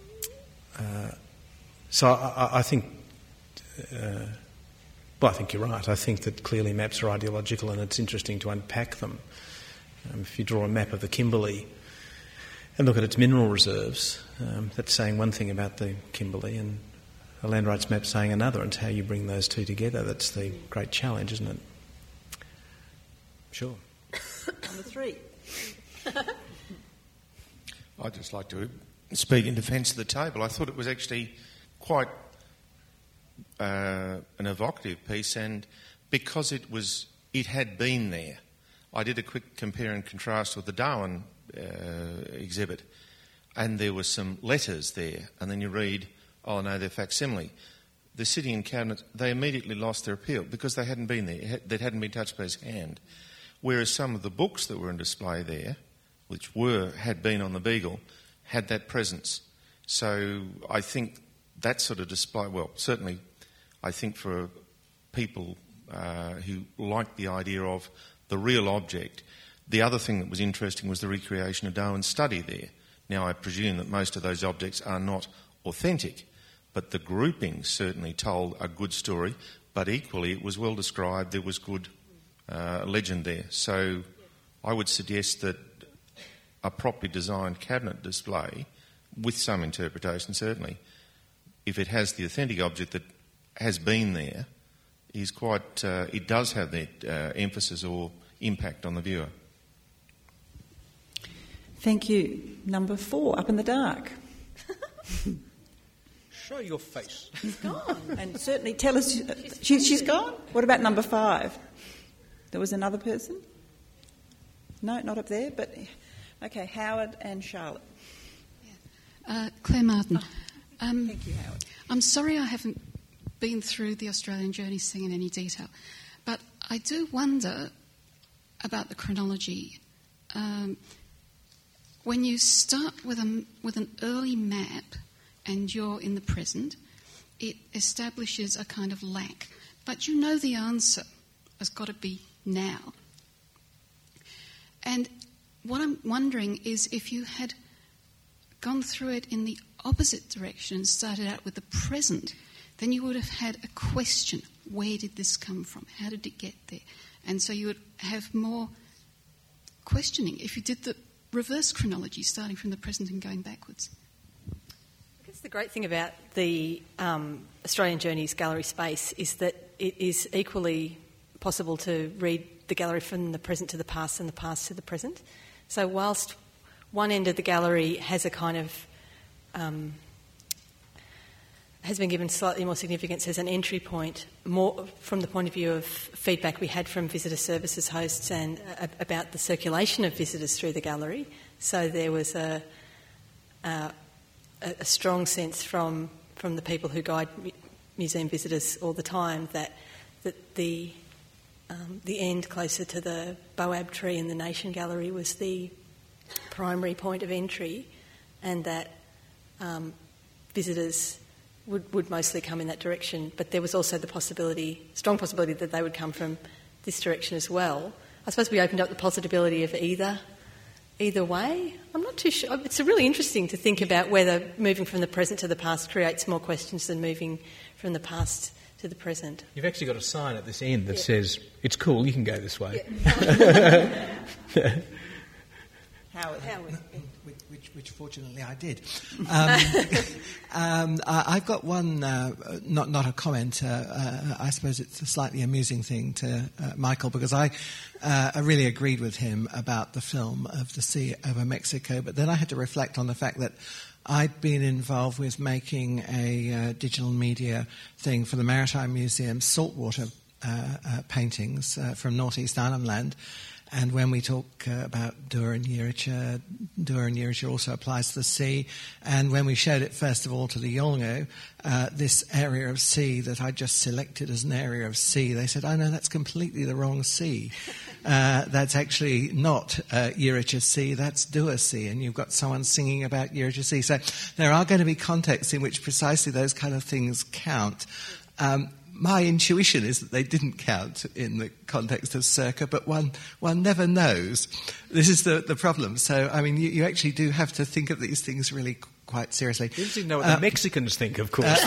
uh, so I, I think... Uh, Well, I think you're right. I think that clearly maps are ideological, and it's interesting to unpack them. Um, if you draw a map of the Kimberley and look at its mineral reserves, um, that's saying one thing about the Kimberley, and a land rights map saying another, and it's how you bring those two together. That's the great challenge, isn't it? Sure. Number three. I'd just like to speak in defence of the table. I thought it was actually quite Uh, an evocative piece, and because it was, it had been there. I did a quick compare and contrast with the Darwin uh, exhibit, and there were some letters there, and then you read, oh no, they're facsimile. The sitting in cabinet, they immediately lost their appeal because they hadn't been there, they hadn't been touched by his hand. Whereas some of the books that were on display there, which were had been on the Beagle, had that presence. So I think that sort of display, well, certainly I think for people uh, who like the idea of the real object, the other thing that was interesting was the recreation of Darwin's study there. Now, I presume that most of those objects are not authentic, but the grouping certainly told a good story, but equally it was well described, there was good uh, legend there. So I would suggest that a properly designed cabinet display, with some interpretation certainly, if it has the authentic object that has been there, is quite, uh, it does have that uh, emphasis or impact on the viewer. Thank you. Number four, up in the dark. Show your face. She's gone. And certainly tell us... Uh, she, she's gone? What about number five? There was another person? No, not up there, but... Okay, Howard and Charlotte. Yeah. Uh, Claire Martin. Oh, um, thank you, Howard. I'm sorry I haven't been through the Australian Journeys thing in any detail, but I do wonder about the chronology. Um, when you start with a with an early map and you're in the present, it establishes a kind of lack. But you know the answer has got to be now. And what I'm wondering is if you had gone through it in the opposite direction and started out with the present, then you would have had a question. Where did this come from? How did it get there? And so you would have more questioning if you did the reverse chronology, starting from the present and going backwards. I guess the great thing about the um, Australian Journeys gallery space is that it is equally possible to read the gallery from the present to the past and the past to the present. So whilst one end of the gallery has a kind of um, has been given slightly more significance as an entry point, more from the point of view of feedback we had from visitor services hosts and uh, about the circulation of visitors through the gallery. So there was a, uh, a strong sense from from the people who guide mu- museum visitors all the time that that the um, the end closer to the Boab tree in the Nation Gallery was the primary point of entry, and that um, visitors would, would mostly come in that direction. But there was also the possibility, strong possibility, that they would come from this direction as well. I suppose we opened up the possibility of either either way. I'm not too sure. It's really interesting to think about whether moving from the present to the past creates more questions than moving from the past to the present. You've actually got a sign at this end that yeah. says, it's cool, you can go this way. Yeah. Howard. Howard. Which, which, which fortunately I did. Um, um, I, I've got one, uh, not not a comment. Uh, uh, I suppose it's a slightly amusing thing to uh, Michael, because I, uh, I really agreed with him about the film of the sea over Mexico, but then I had to reflect on the fact that I'd been involved with making a uh, digital media thing for the Maritime Museum, saltwater uh, uh, paintings uh, from Northeast Arnhem Land. And when we talk uh, about Dura and Yiricha, Dura and Yiricha also applies to the sea. And when we showed it, first of all, to the Yolngu, uh, this area of sea that I just selected as an area of sea, they said, oh, no, that's completely the wrong sea. Uh, that's actually not uh, Yiricha Sea, that's Dura Sea. And you've got someone singing about Yiricha Sea. So there are going to be contexts in which precisely those kind of things count. Um, My intuition is that they didn't count in the context of Circa, but one one never knows. This is the, the problem. So, I mean, you, you actually do have to think of these things really quite seriously. You didn't know what uh, the Mexicans think, of course.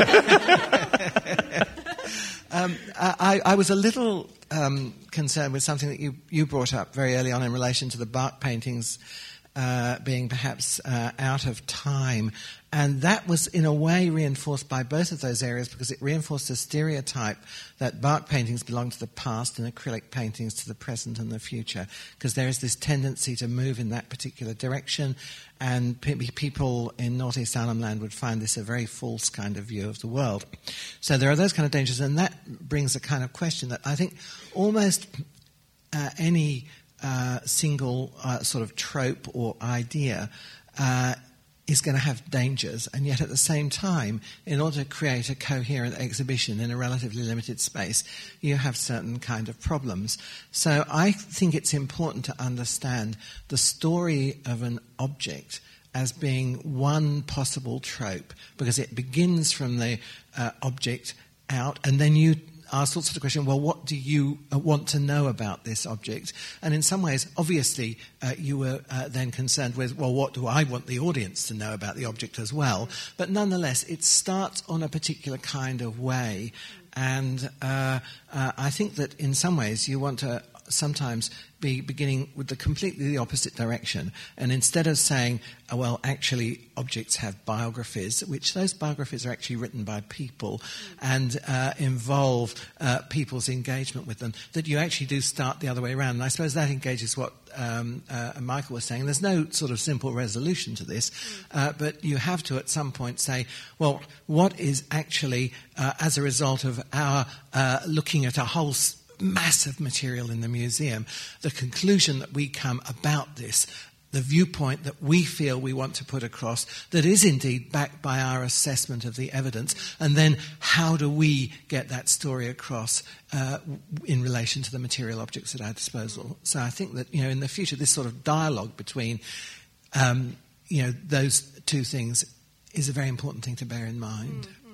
Uh, um, I, I was a little um, concerned with something that you, you brought up very early on in relation to the bark paintings uh, being perhaps uh, out of time. And that was, in a way, reinforced by both of those areas, because it reinforced a stereotype that bark paintings belong to the past and acrylic paintings to the present and the future, because there is this tendency to move in that particular direction, and pe- people in Northeast Arnhem Land would find this a very false kind of view of the world. So there are those kind of dangers, and that brings a kind of question that I think almost uh, any uh, single uh, sort of trope or idea uh, is going to have dangers, and yet at the same time, in order to create a coherent exhibition in a relatively limited space, you have certain kind of problems. So I think it's important to understand the story of an object as being one possible trope, because it begins from the uh, object out, and then you ask all sorts of questions. Well, what do you uh, want to know about this object? And in some ways, obviously, uh, you were uh, then concerned with, well, what do I want the audience to know about the object as well? But nonetheless, it starts on a particular kind of way. And uh, uh, I think that in some ways you want to sometimes be beginning with the completely the opposite direction. And instead of saying, oh, well, actually, objects have biographies, which those biographies are actually written by people and uh, involve uh, people's engagement with them, that you actually do start the other way around. And I suppose that engages what um, uh, Michael was saying. There's no sort of simple resolution to this, uh, but you have to at some point say, well, what is actually, uh, as a result of our uh, looking at a whole s- massive material in the museum, the conclusion that we come about this, the viewpoint that we feel we want to put across, that is indeed backed by our assessment of the evidence, and then how do we get that story across uh, in relation to the material objects at our disposal. So I think that, you know, in the future, this sort of dialogue between, um, you know, those two things is a very important thing to bear in mind. Mm-hmm.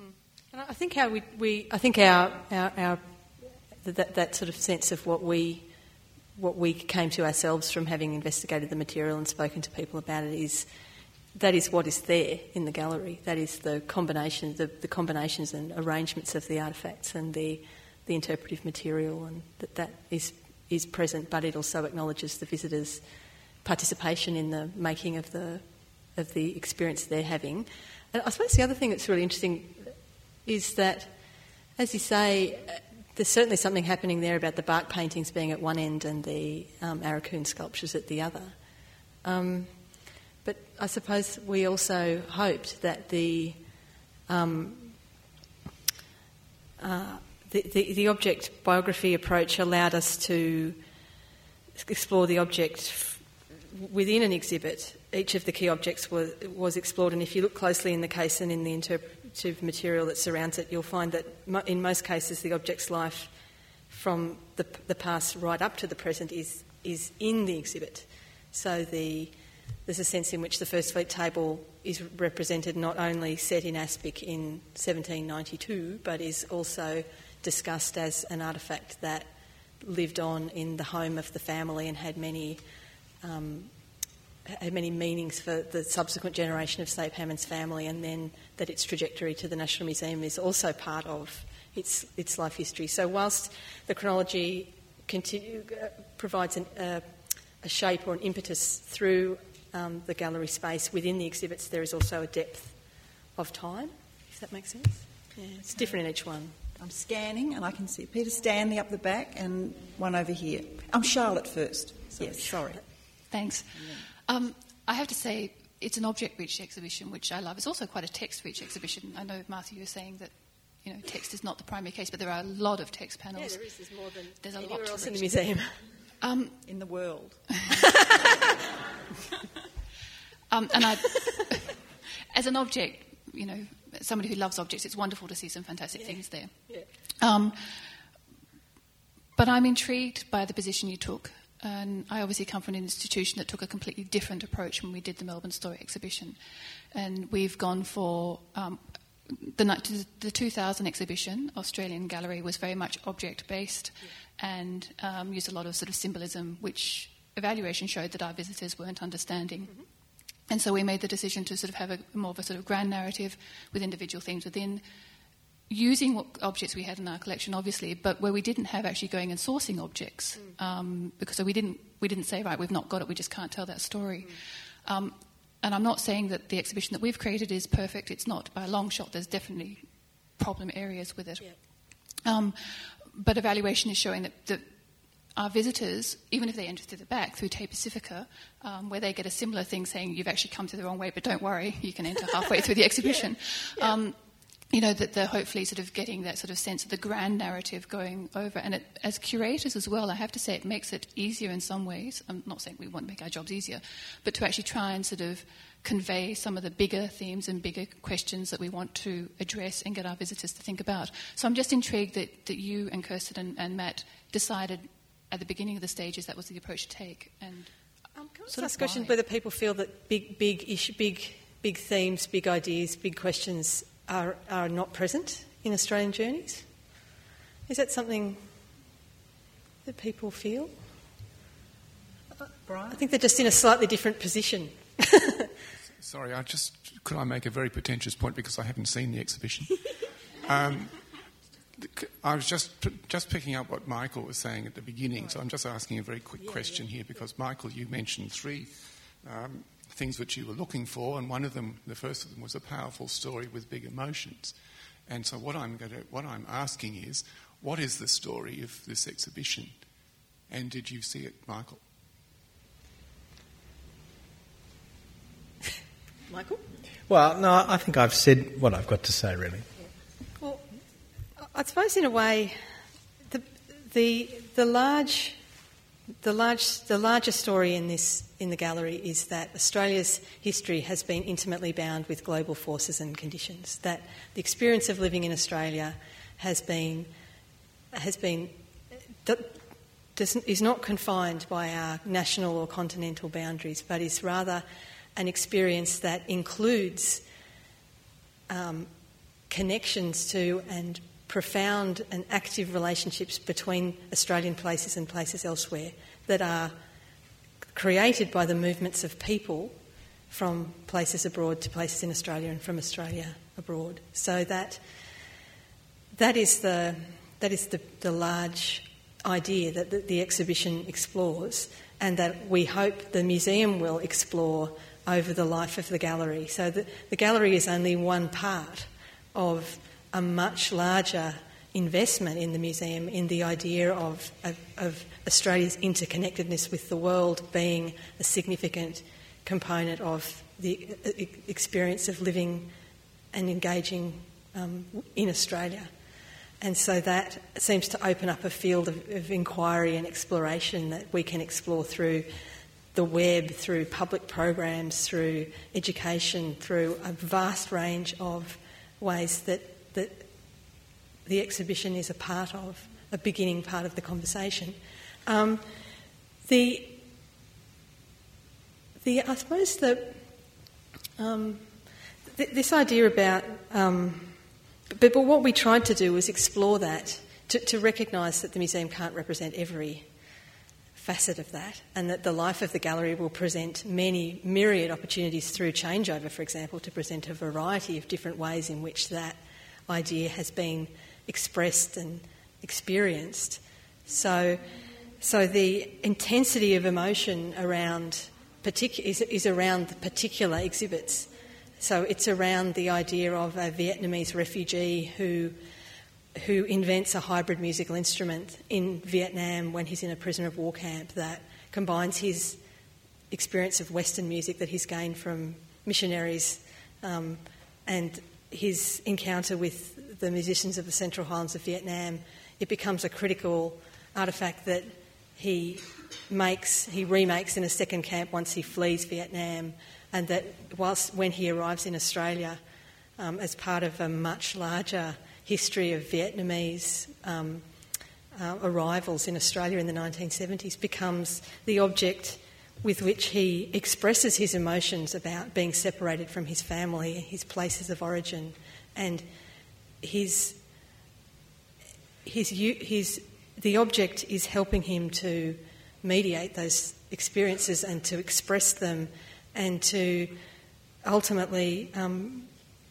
And I think how we, we I think our our, our that that sort of sense of what we what we came to ourselves from having investigated the material and spoken to people about it is that is what is there in the gallery. That is the combination, the, the combinations and arrangements of the artefacts and the the interpretive material, and that that is is present. But it also acknowledges the visitors' participation in the making of the of the experience they're having. And I suppose the other thing that's really interesting is that, as you say, there's certainly something happening there about the bark paintings being at one end and the um, Arakoon sculptures at the other. Um, but I suppose we also hoped that the um, uh, the, the, the object biography approach allowed us to explore the object f- within an exhibit. Each of the key objects was, was explored, and if you look closely in the case and in the interpretive material that surrounds it, you'll find that mo- in most cases the object's life from the, the past right up to the present is is in the exhibit. So the, there's a sense in which the First Fleet table is represented not only set in Aspic in seventeen ninety-two, but is also discussed as an artefact that lived on in the home of the family and had many um, had many meanings for the subsequent generation of Snape Hammond's family, and then that its trajectory to the National Museum is also part of its its life history. So whilst the chronology continue, uh, provides an, uh, a shape or an impetus through um, the gallery space within the exhibits, there is also a depth of time, if that makes sense. Yeah, it's different in each one. I'm scanning and I can see Peter Stanley up the back and one over here. I'm Charlotte first. Sorry, yes, sorry. Thanks. Yeah. Um, I have to say, it's an object-rich exhibition, which I love. It's also quite a text-rich exhibition. I know, Martha, you were saying that, you know, text is not the primary case, but there are a lot of text panels. Yeah, there is. There's more than There's a anywhere lot else to in the museum. Um, in the world. um, and I, as an object, you know, somebody who loves objects, it's wonderful to see some fantastic yeah. things there. Yeah. Um, but I'm intrigued by the position you took. And I obviously come from an institution that took a completely different approach when we did the Melbourne Story exhibition. And we've gone for um, the, the two thousand exhibition, Australian Gallery, was very much object-based yeah. and um, used a lot of sort of symbolism, which evaluation showed that our visitors weren't understanding. Mm-hmm. And so we made the decision to sort of have a more of a sort of grand narrative with individual themes within, using what objects we had in our collection, obviously, but where we didn't have actually going and sourcing objects, mm. um, because so we didn't we didn't say, right, we've not got it, we just can't tell that story. Mm. Um, and I'm not saying that the exhibition that we've created is perfect. It's not. By a long shot, there's definitely problem areas with it. Yeah. Um, but evaluation is showing that, that our visitors, even if they enter through the back, through Te Pacifica, um, where they get a similar thing saying, you've actually come through the wrong way, but don't worry, you can enter halfway through the exhibition. Yeah. Yeah. Um, you know, that they're hopefully sort of getting that sort of sense of the grand narrative going over. And it, as curators as well, I have to say it makes it easier in some ways. I'm not saying we want to make our jobs easier, but to actually try and sort of convey some of the bigger themes and bigger questions that we want to address and get our visitors to think about. So I'm just intrigued that, that you and Kirsten and, and Matt decided at the beginning of the stages that was the approach to take. And um, can I ask a question whether people feel that big, big, issue, big, big themes, big ideas, big questions Are, are not present in Australian journeys? Is that something that people feel? Brian? I think they're just in a slightly different position. Sorry, I just could I make a very pretentious point because I haven't seen the exhibition. um, I was just just picking up what Michael was saying at the beginning, so I'm just asking a very quick yeah, question yeah. here because Michael, you mentioned three Um, things which you were looking for, and one of them, the first of them, was a powerful story with big emotions. And so what I'm going to, what I'm asking is, what is the story of this exhibition? And did you see it, Michael? Michael? Well, no, I think I've said what I've got to say, really. Yeah. Well, I suppose in a way, the the the large. The large, the larger story in this in the gallery is that Australia's history has been intimately bound with global forces and conditions. That the experience of living in Australia has been has been does, is not confined by our national or continental boundaries, but is rather an experience that includes um, connections to and profound and active relationships between Australian places and places elsewhere that are created by the movements of people from places abroad to places in Australia and from Australia abroad. So that that is the that is the, the large idea that the, the exhibition explores, and that we hope the museum will explore over the life of the gallery. So the, the gallery is only one part of a much larger investment in the museum, in the idea of, of, of Australia's interconnectedness with the world being a significant component of the experience of living and engaging um, in Australia. And so that seems to open up a field of, of inquiry and exploration that we can explore through the web, through public programs, through education, through a vast range of ways that, that the exhibition is a part of, a beginning part of the conversation. Um, the, the, I suppose that um, th- this idea about, um, but, but what we tried to do was explore that, to, to recognise that the museum can't represent every facet of that, and that the life of the gallery will present many myriad opportunities through changeover, for example, to present a variety of different ways in which that idea has been expressed and experienced. So, so the intensity of emotion around particu- is, is around the particular exhibits. So it's around the idea of a Vietnamese refugee who who invents a hybrid musical instrument in Vietnam when he's in a prisoner of war camp that combines his experience of Western music that he's gained from missionaries um, and his encounter with the musicians of the Central Highlands of Vietnam. It becomes a critical artefact that he makes, he remakes in a second camp once he flees Vietnam, and that whilst when he arrives in Australia um, as part of a much larger history of Vietnamese um, uh, arrivals in Australia in the nineteen seventies, becomes the object with which he expresses his emotions about being separated from his family, his places of origin, and his his his the object is helping him to mediate those experiences and to express them and to ultimately um,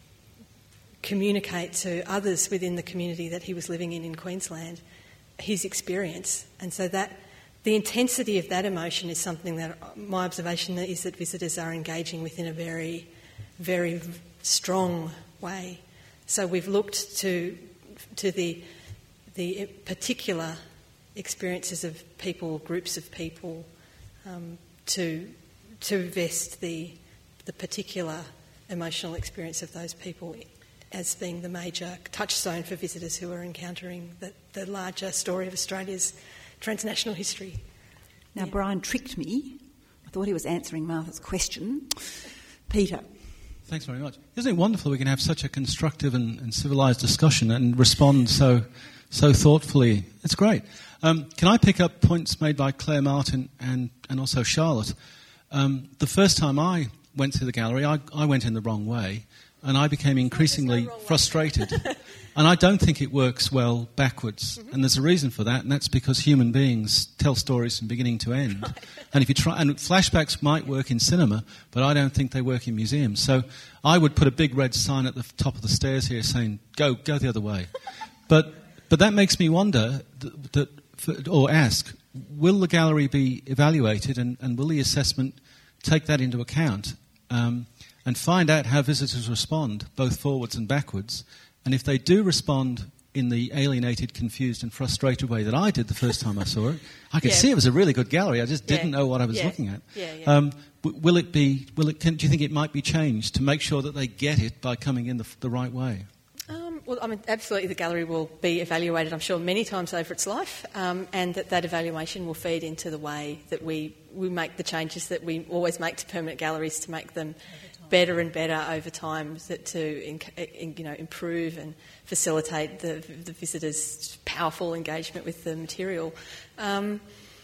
communicate to others within the community that he was living in in Queensland his experience. And so that the intensity of that emotion is something that my observation is that visitors are engaging with in a very, very strong way. So we've looked to to the the particular experiences of people, groups of people, um, to to invest the the particular emotional experience of those people as being the major touchstone for visitors who are encountering the, the larger story of Australia's transnational history. Now, yeah. Brian tricked me. I thought he was answering Martha's question. Peter. Thanks very much. Isn't it wonderful we can have such a constructive and, and civilised discussion and respond so so thoughtfully? It's great. Um, can I pick up points made by Claire Martin and, and also Charlotte? Um, the first time I went to the gallery, I, I went in the wrong way. And I became increasingly no frustrated. And I don't think it works well backwards. Mm-hmm. And there's a reason for that, and that's because human beings tell stories from beginning to end. Right. And if you try, and flashbacks might work in cinema, but I don't think they work in museums. So I would put a big red sign at the top of the stairs here saying, "Go, go the other way." but but that makes me wonder, that, that for, or ask, will the gallery be evaluated, and, and will the assessment take that into account? Um, and find out how visitors respond, both forwards and backwards. And if they do respond in the alienated, confused and frustrated way that I did the first time I saw it, I could yeah. see it was a really good gallery. I just didn't yeah. know what I was yeah. looking at. Yeah, yeah. Um, w- will it be? Will it? Can, do you think it might be changed to make sure that they get it by coming in the, the right way? Um, well, I mean, absolutely the gallery will be evaluated, I'm sure, many times over its life, um, and that that evaluation will feed into the way that we, we make the changes that we always make to permanent galleries to make them better and better over time, that to in, in, you know improve and facilitate the, the visitors' powerful engagement with the material. Um,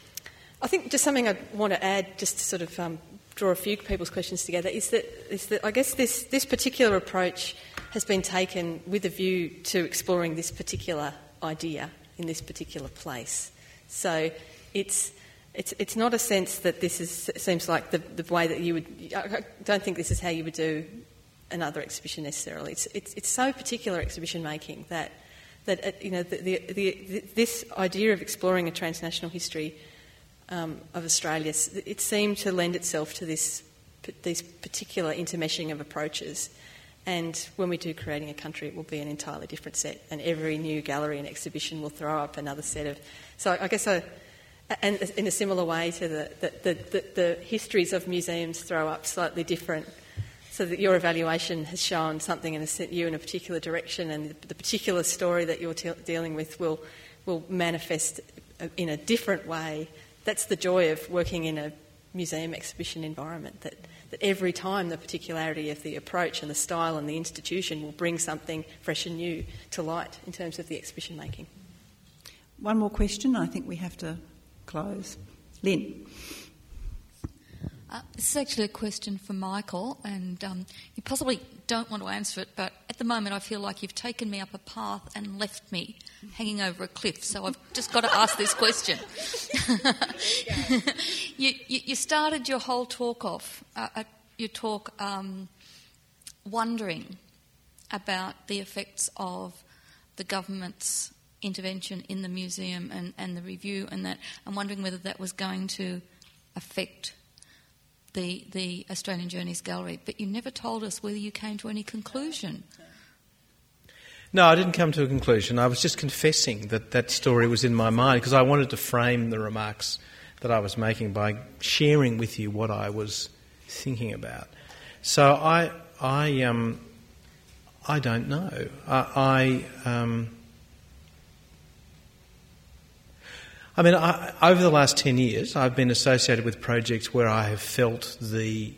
I think just something I want to add, just to sort of um, draw a few people's questions together, is that is that I guess this this particular approach has been taken with a view to exploring this particular idea in this particular place. So it's it's it's not a sense that this is seems like the, the way that you would. I don't think this is how you would do another exhibition necessarily. It's it's, it's so particular exhibition making that that uh, you know the, the, the, the, this idea of exploring a transnational history um, of Australia, it seemed to lend itself to this these particular intermeshing of approaches. And when we do Creating a Country, it will be an entirely different set, and every new gallery and exhibition will throw up another set of. So I guess, I, and in a similar way to the the, the, the the histories of museums throw up slightly different, so that your evaluation has shown something and set you in a particular direction, and the, the particular story that you're te- dealing with will will manifest in a different way. That's the joy of working in a museum exhibition environment. That. That every time the particularity of the approach and the style and the institution will bring something fresh and new to light in terms of the exhibition making. One more question, I think we have to close. Lynn. Uh, this is actually a question for Michael, and um, you possibly don't want to answer it, but at the moment I feel like you've taken me up a path and left me hanging over a cliff, so I've just got to ask this question. you, you, you started your whole talk off, uh, uh, your talk um, wondering about the effects of the government's intervention in the museum and, and the review and that, and wondering whether that was going to affect the the Australian Journeys Gallery, but you never told us whether you came to any conclusion. No, I didn't come to a conclusion. I was just confessing that that story was in my mind because I wanted to frame the remarks that I was making by sharing with you what I was thinking about. So I I um I don't know. I, I um. I mean, I, over the last ten years, I've been associated with projects where I have felt the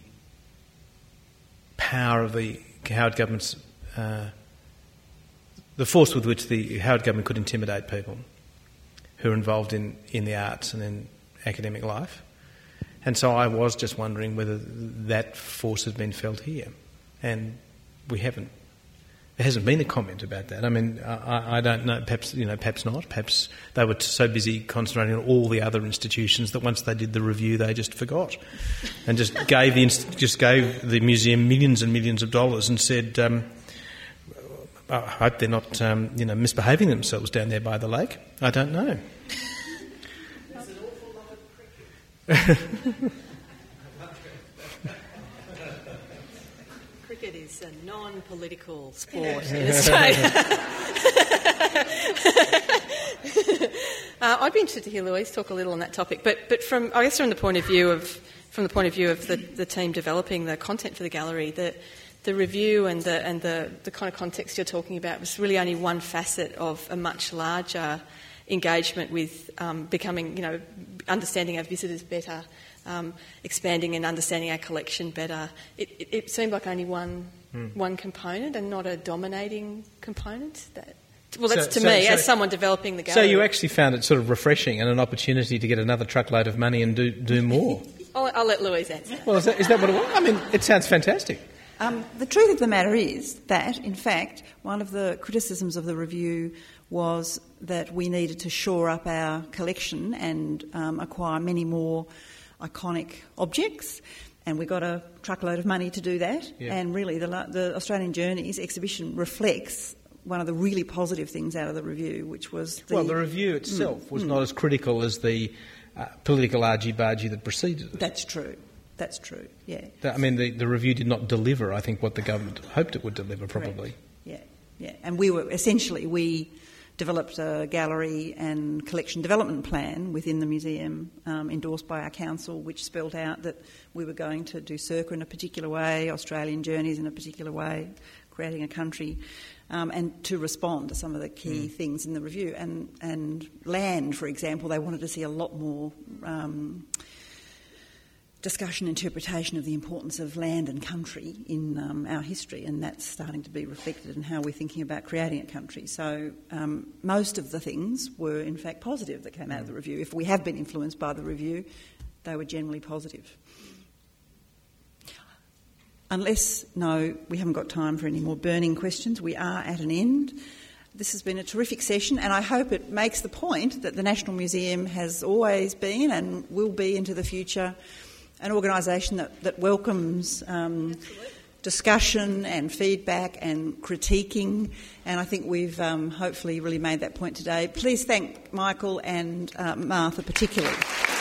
power of the Howard government's, uh, the force with which the Howard government could intimidate people who are involved in, in the arts and in academic life. And so I was just wondering whether that force had been felt here. And we haven't. There hasn't been a comment about that. I mean, I, I don't know. Perhaps you know, perhaps not. Perhaps they were so busy concentrating on all the other institutions that once they did the review, they just forgot, and just gave the just gave the museum millions and millions of dollars and said, um, "I hope they're not, um, you know, misbehaving themselves down there by the lake." I don't know. Cricket is a non-political sport in Australia. uh, I'd be interested to hear Louise talk a little on that topic, but but from I guess from the point of view of from the point of view of the, the team developing the content for the gallery, the the review and the and the, the kind of context you're talking about was really only one facet of a much larger engagement with um, becoming, you know, understanding our visitors better. Um, expanding and understanding our collection better. It, it, it seemed like only one mm. one component and not a dominating component. That, well, that's so, to so, me, so, as someone developing the gallery. So you actually found it sort of refreshing and an opportunity to get another truckload of money and do, do more? I'll, I'll let Louise answer. Well, is that, is that what it was? I mean, it sounds fantastic. Um, the truth of the matter is that, in fact, one of the criticisms of the review was that we needed to shore up our collection and um, acquire many more iconic objects, and we got a truckload of money to do that. Yeah. And really, the, the Australian Journeys exhibition reflects one of the really positive things out of the review, which was the... Well, the review itself mm, was mm. not as critical as the uh, political argy-bargy that preceded it. That's true. That's true, yeah. I mean, the, the review did not deliver, I think, what the government hoped it would deliver, probably. Correct. Yeah, yeah. And we were, essentially, we developed a gallery and collection development plan within the museum, um, endorsed by our council, which spelled out that we were going to do Circa in a particular way, Australian Journeys in a particular way, Creating a Country, um, and to respond to some of the key mm. things in the review. And, and land, for example, they wanted to see a lot more um, discussion, interpretation of the importance of land and country in um, our history, and that's starting to be reflected in how we're thinking about creating a country. So um, most of the things were in fact positive that came out of the review. If we have been influenced by the review, they were generally positive. unless, no, we haven't got time for any more burning questions, we are at an end. This has been a terrific session, and I hope it makes the point that the National Museum has always been and will be into the future an organisation that, that welcomes um, discussion and feedback and critiquing, and I think we've um, hopefully really made that point today. Please thank Michael and uh, Martha particularly.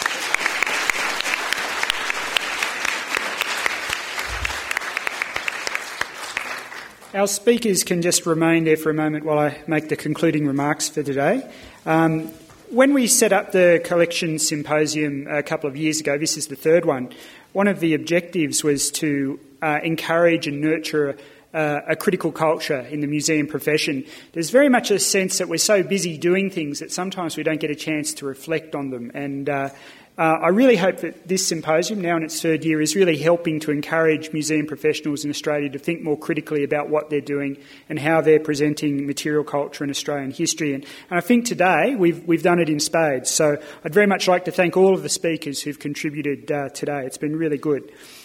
Our speakers can just remain there for a moment while I make the concluding remarks for today. Um, when we set up the Collection Symposium a couple of years ago, this is the third one, one of the objectives was to uh, encourage and nurture uh, a critical culture in the museum profession. There's very much a sense that we're so busy doing things that sometimes we don't get a chance to reflect on them. And uh, Uh, I really hope that this symposium, now in its third year, is really helping to encourage museum professionals in Australia to think more critically about what they're doing and how they're presenting material culture and Australian history. And, and I think today we've, we've done it in spades. So I'd very much like to thank all of the speakers who've contributed uh, today. It's been really good.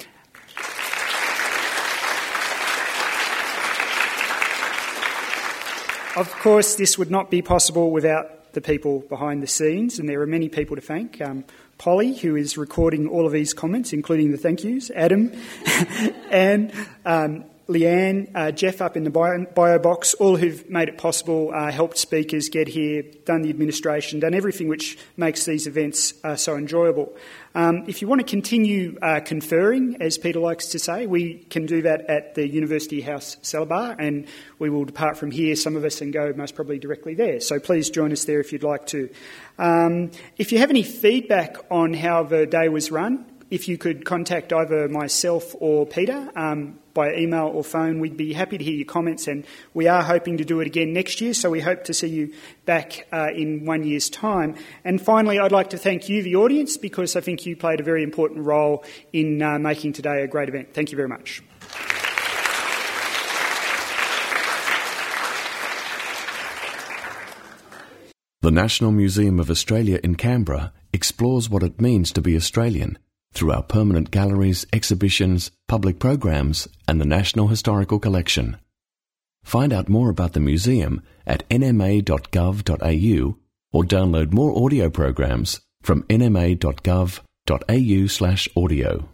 Of course, this would not be possible without the people behind the scenes, and there are many people to thank. Um, Polly, who is recording all of these comments, including the thank yous, Adam, and um, Leanne, uh, Jeff up in the bio, bio box, all who've made it possible, uh, helped speakers get here, done the administration, done everything which makes these events uh, so enjoyable. Um, if you want to continue uh, conferring, as Peter likes to say, we can do that at the University House cellar bar, and we will depart from here, some of us, and go most probably directly there. So please join us there if you'd like to. Um, if you have any feedback on how the day was run, if you could contact either myself or Peter um, by email or phone, we'd be happy to hear your comments, and we are hoping to do it again next year, so we hope to see you back uh, in one year's time. And finally, I'd like to thank you, the audience, because I think you played a very important role in uh, making today a great event. Thank you very much. The National Museum of Australia in Canberra explores what it means to be Australian through our permanent galleries, exhibitions, public programs, and the National Historical Collection. Find out more about the museum at n m a dot gov dot a u or download more audio programs from n m a dot gov dot a u slash audio.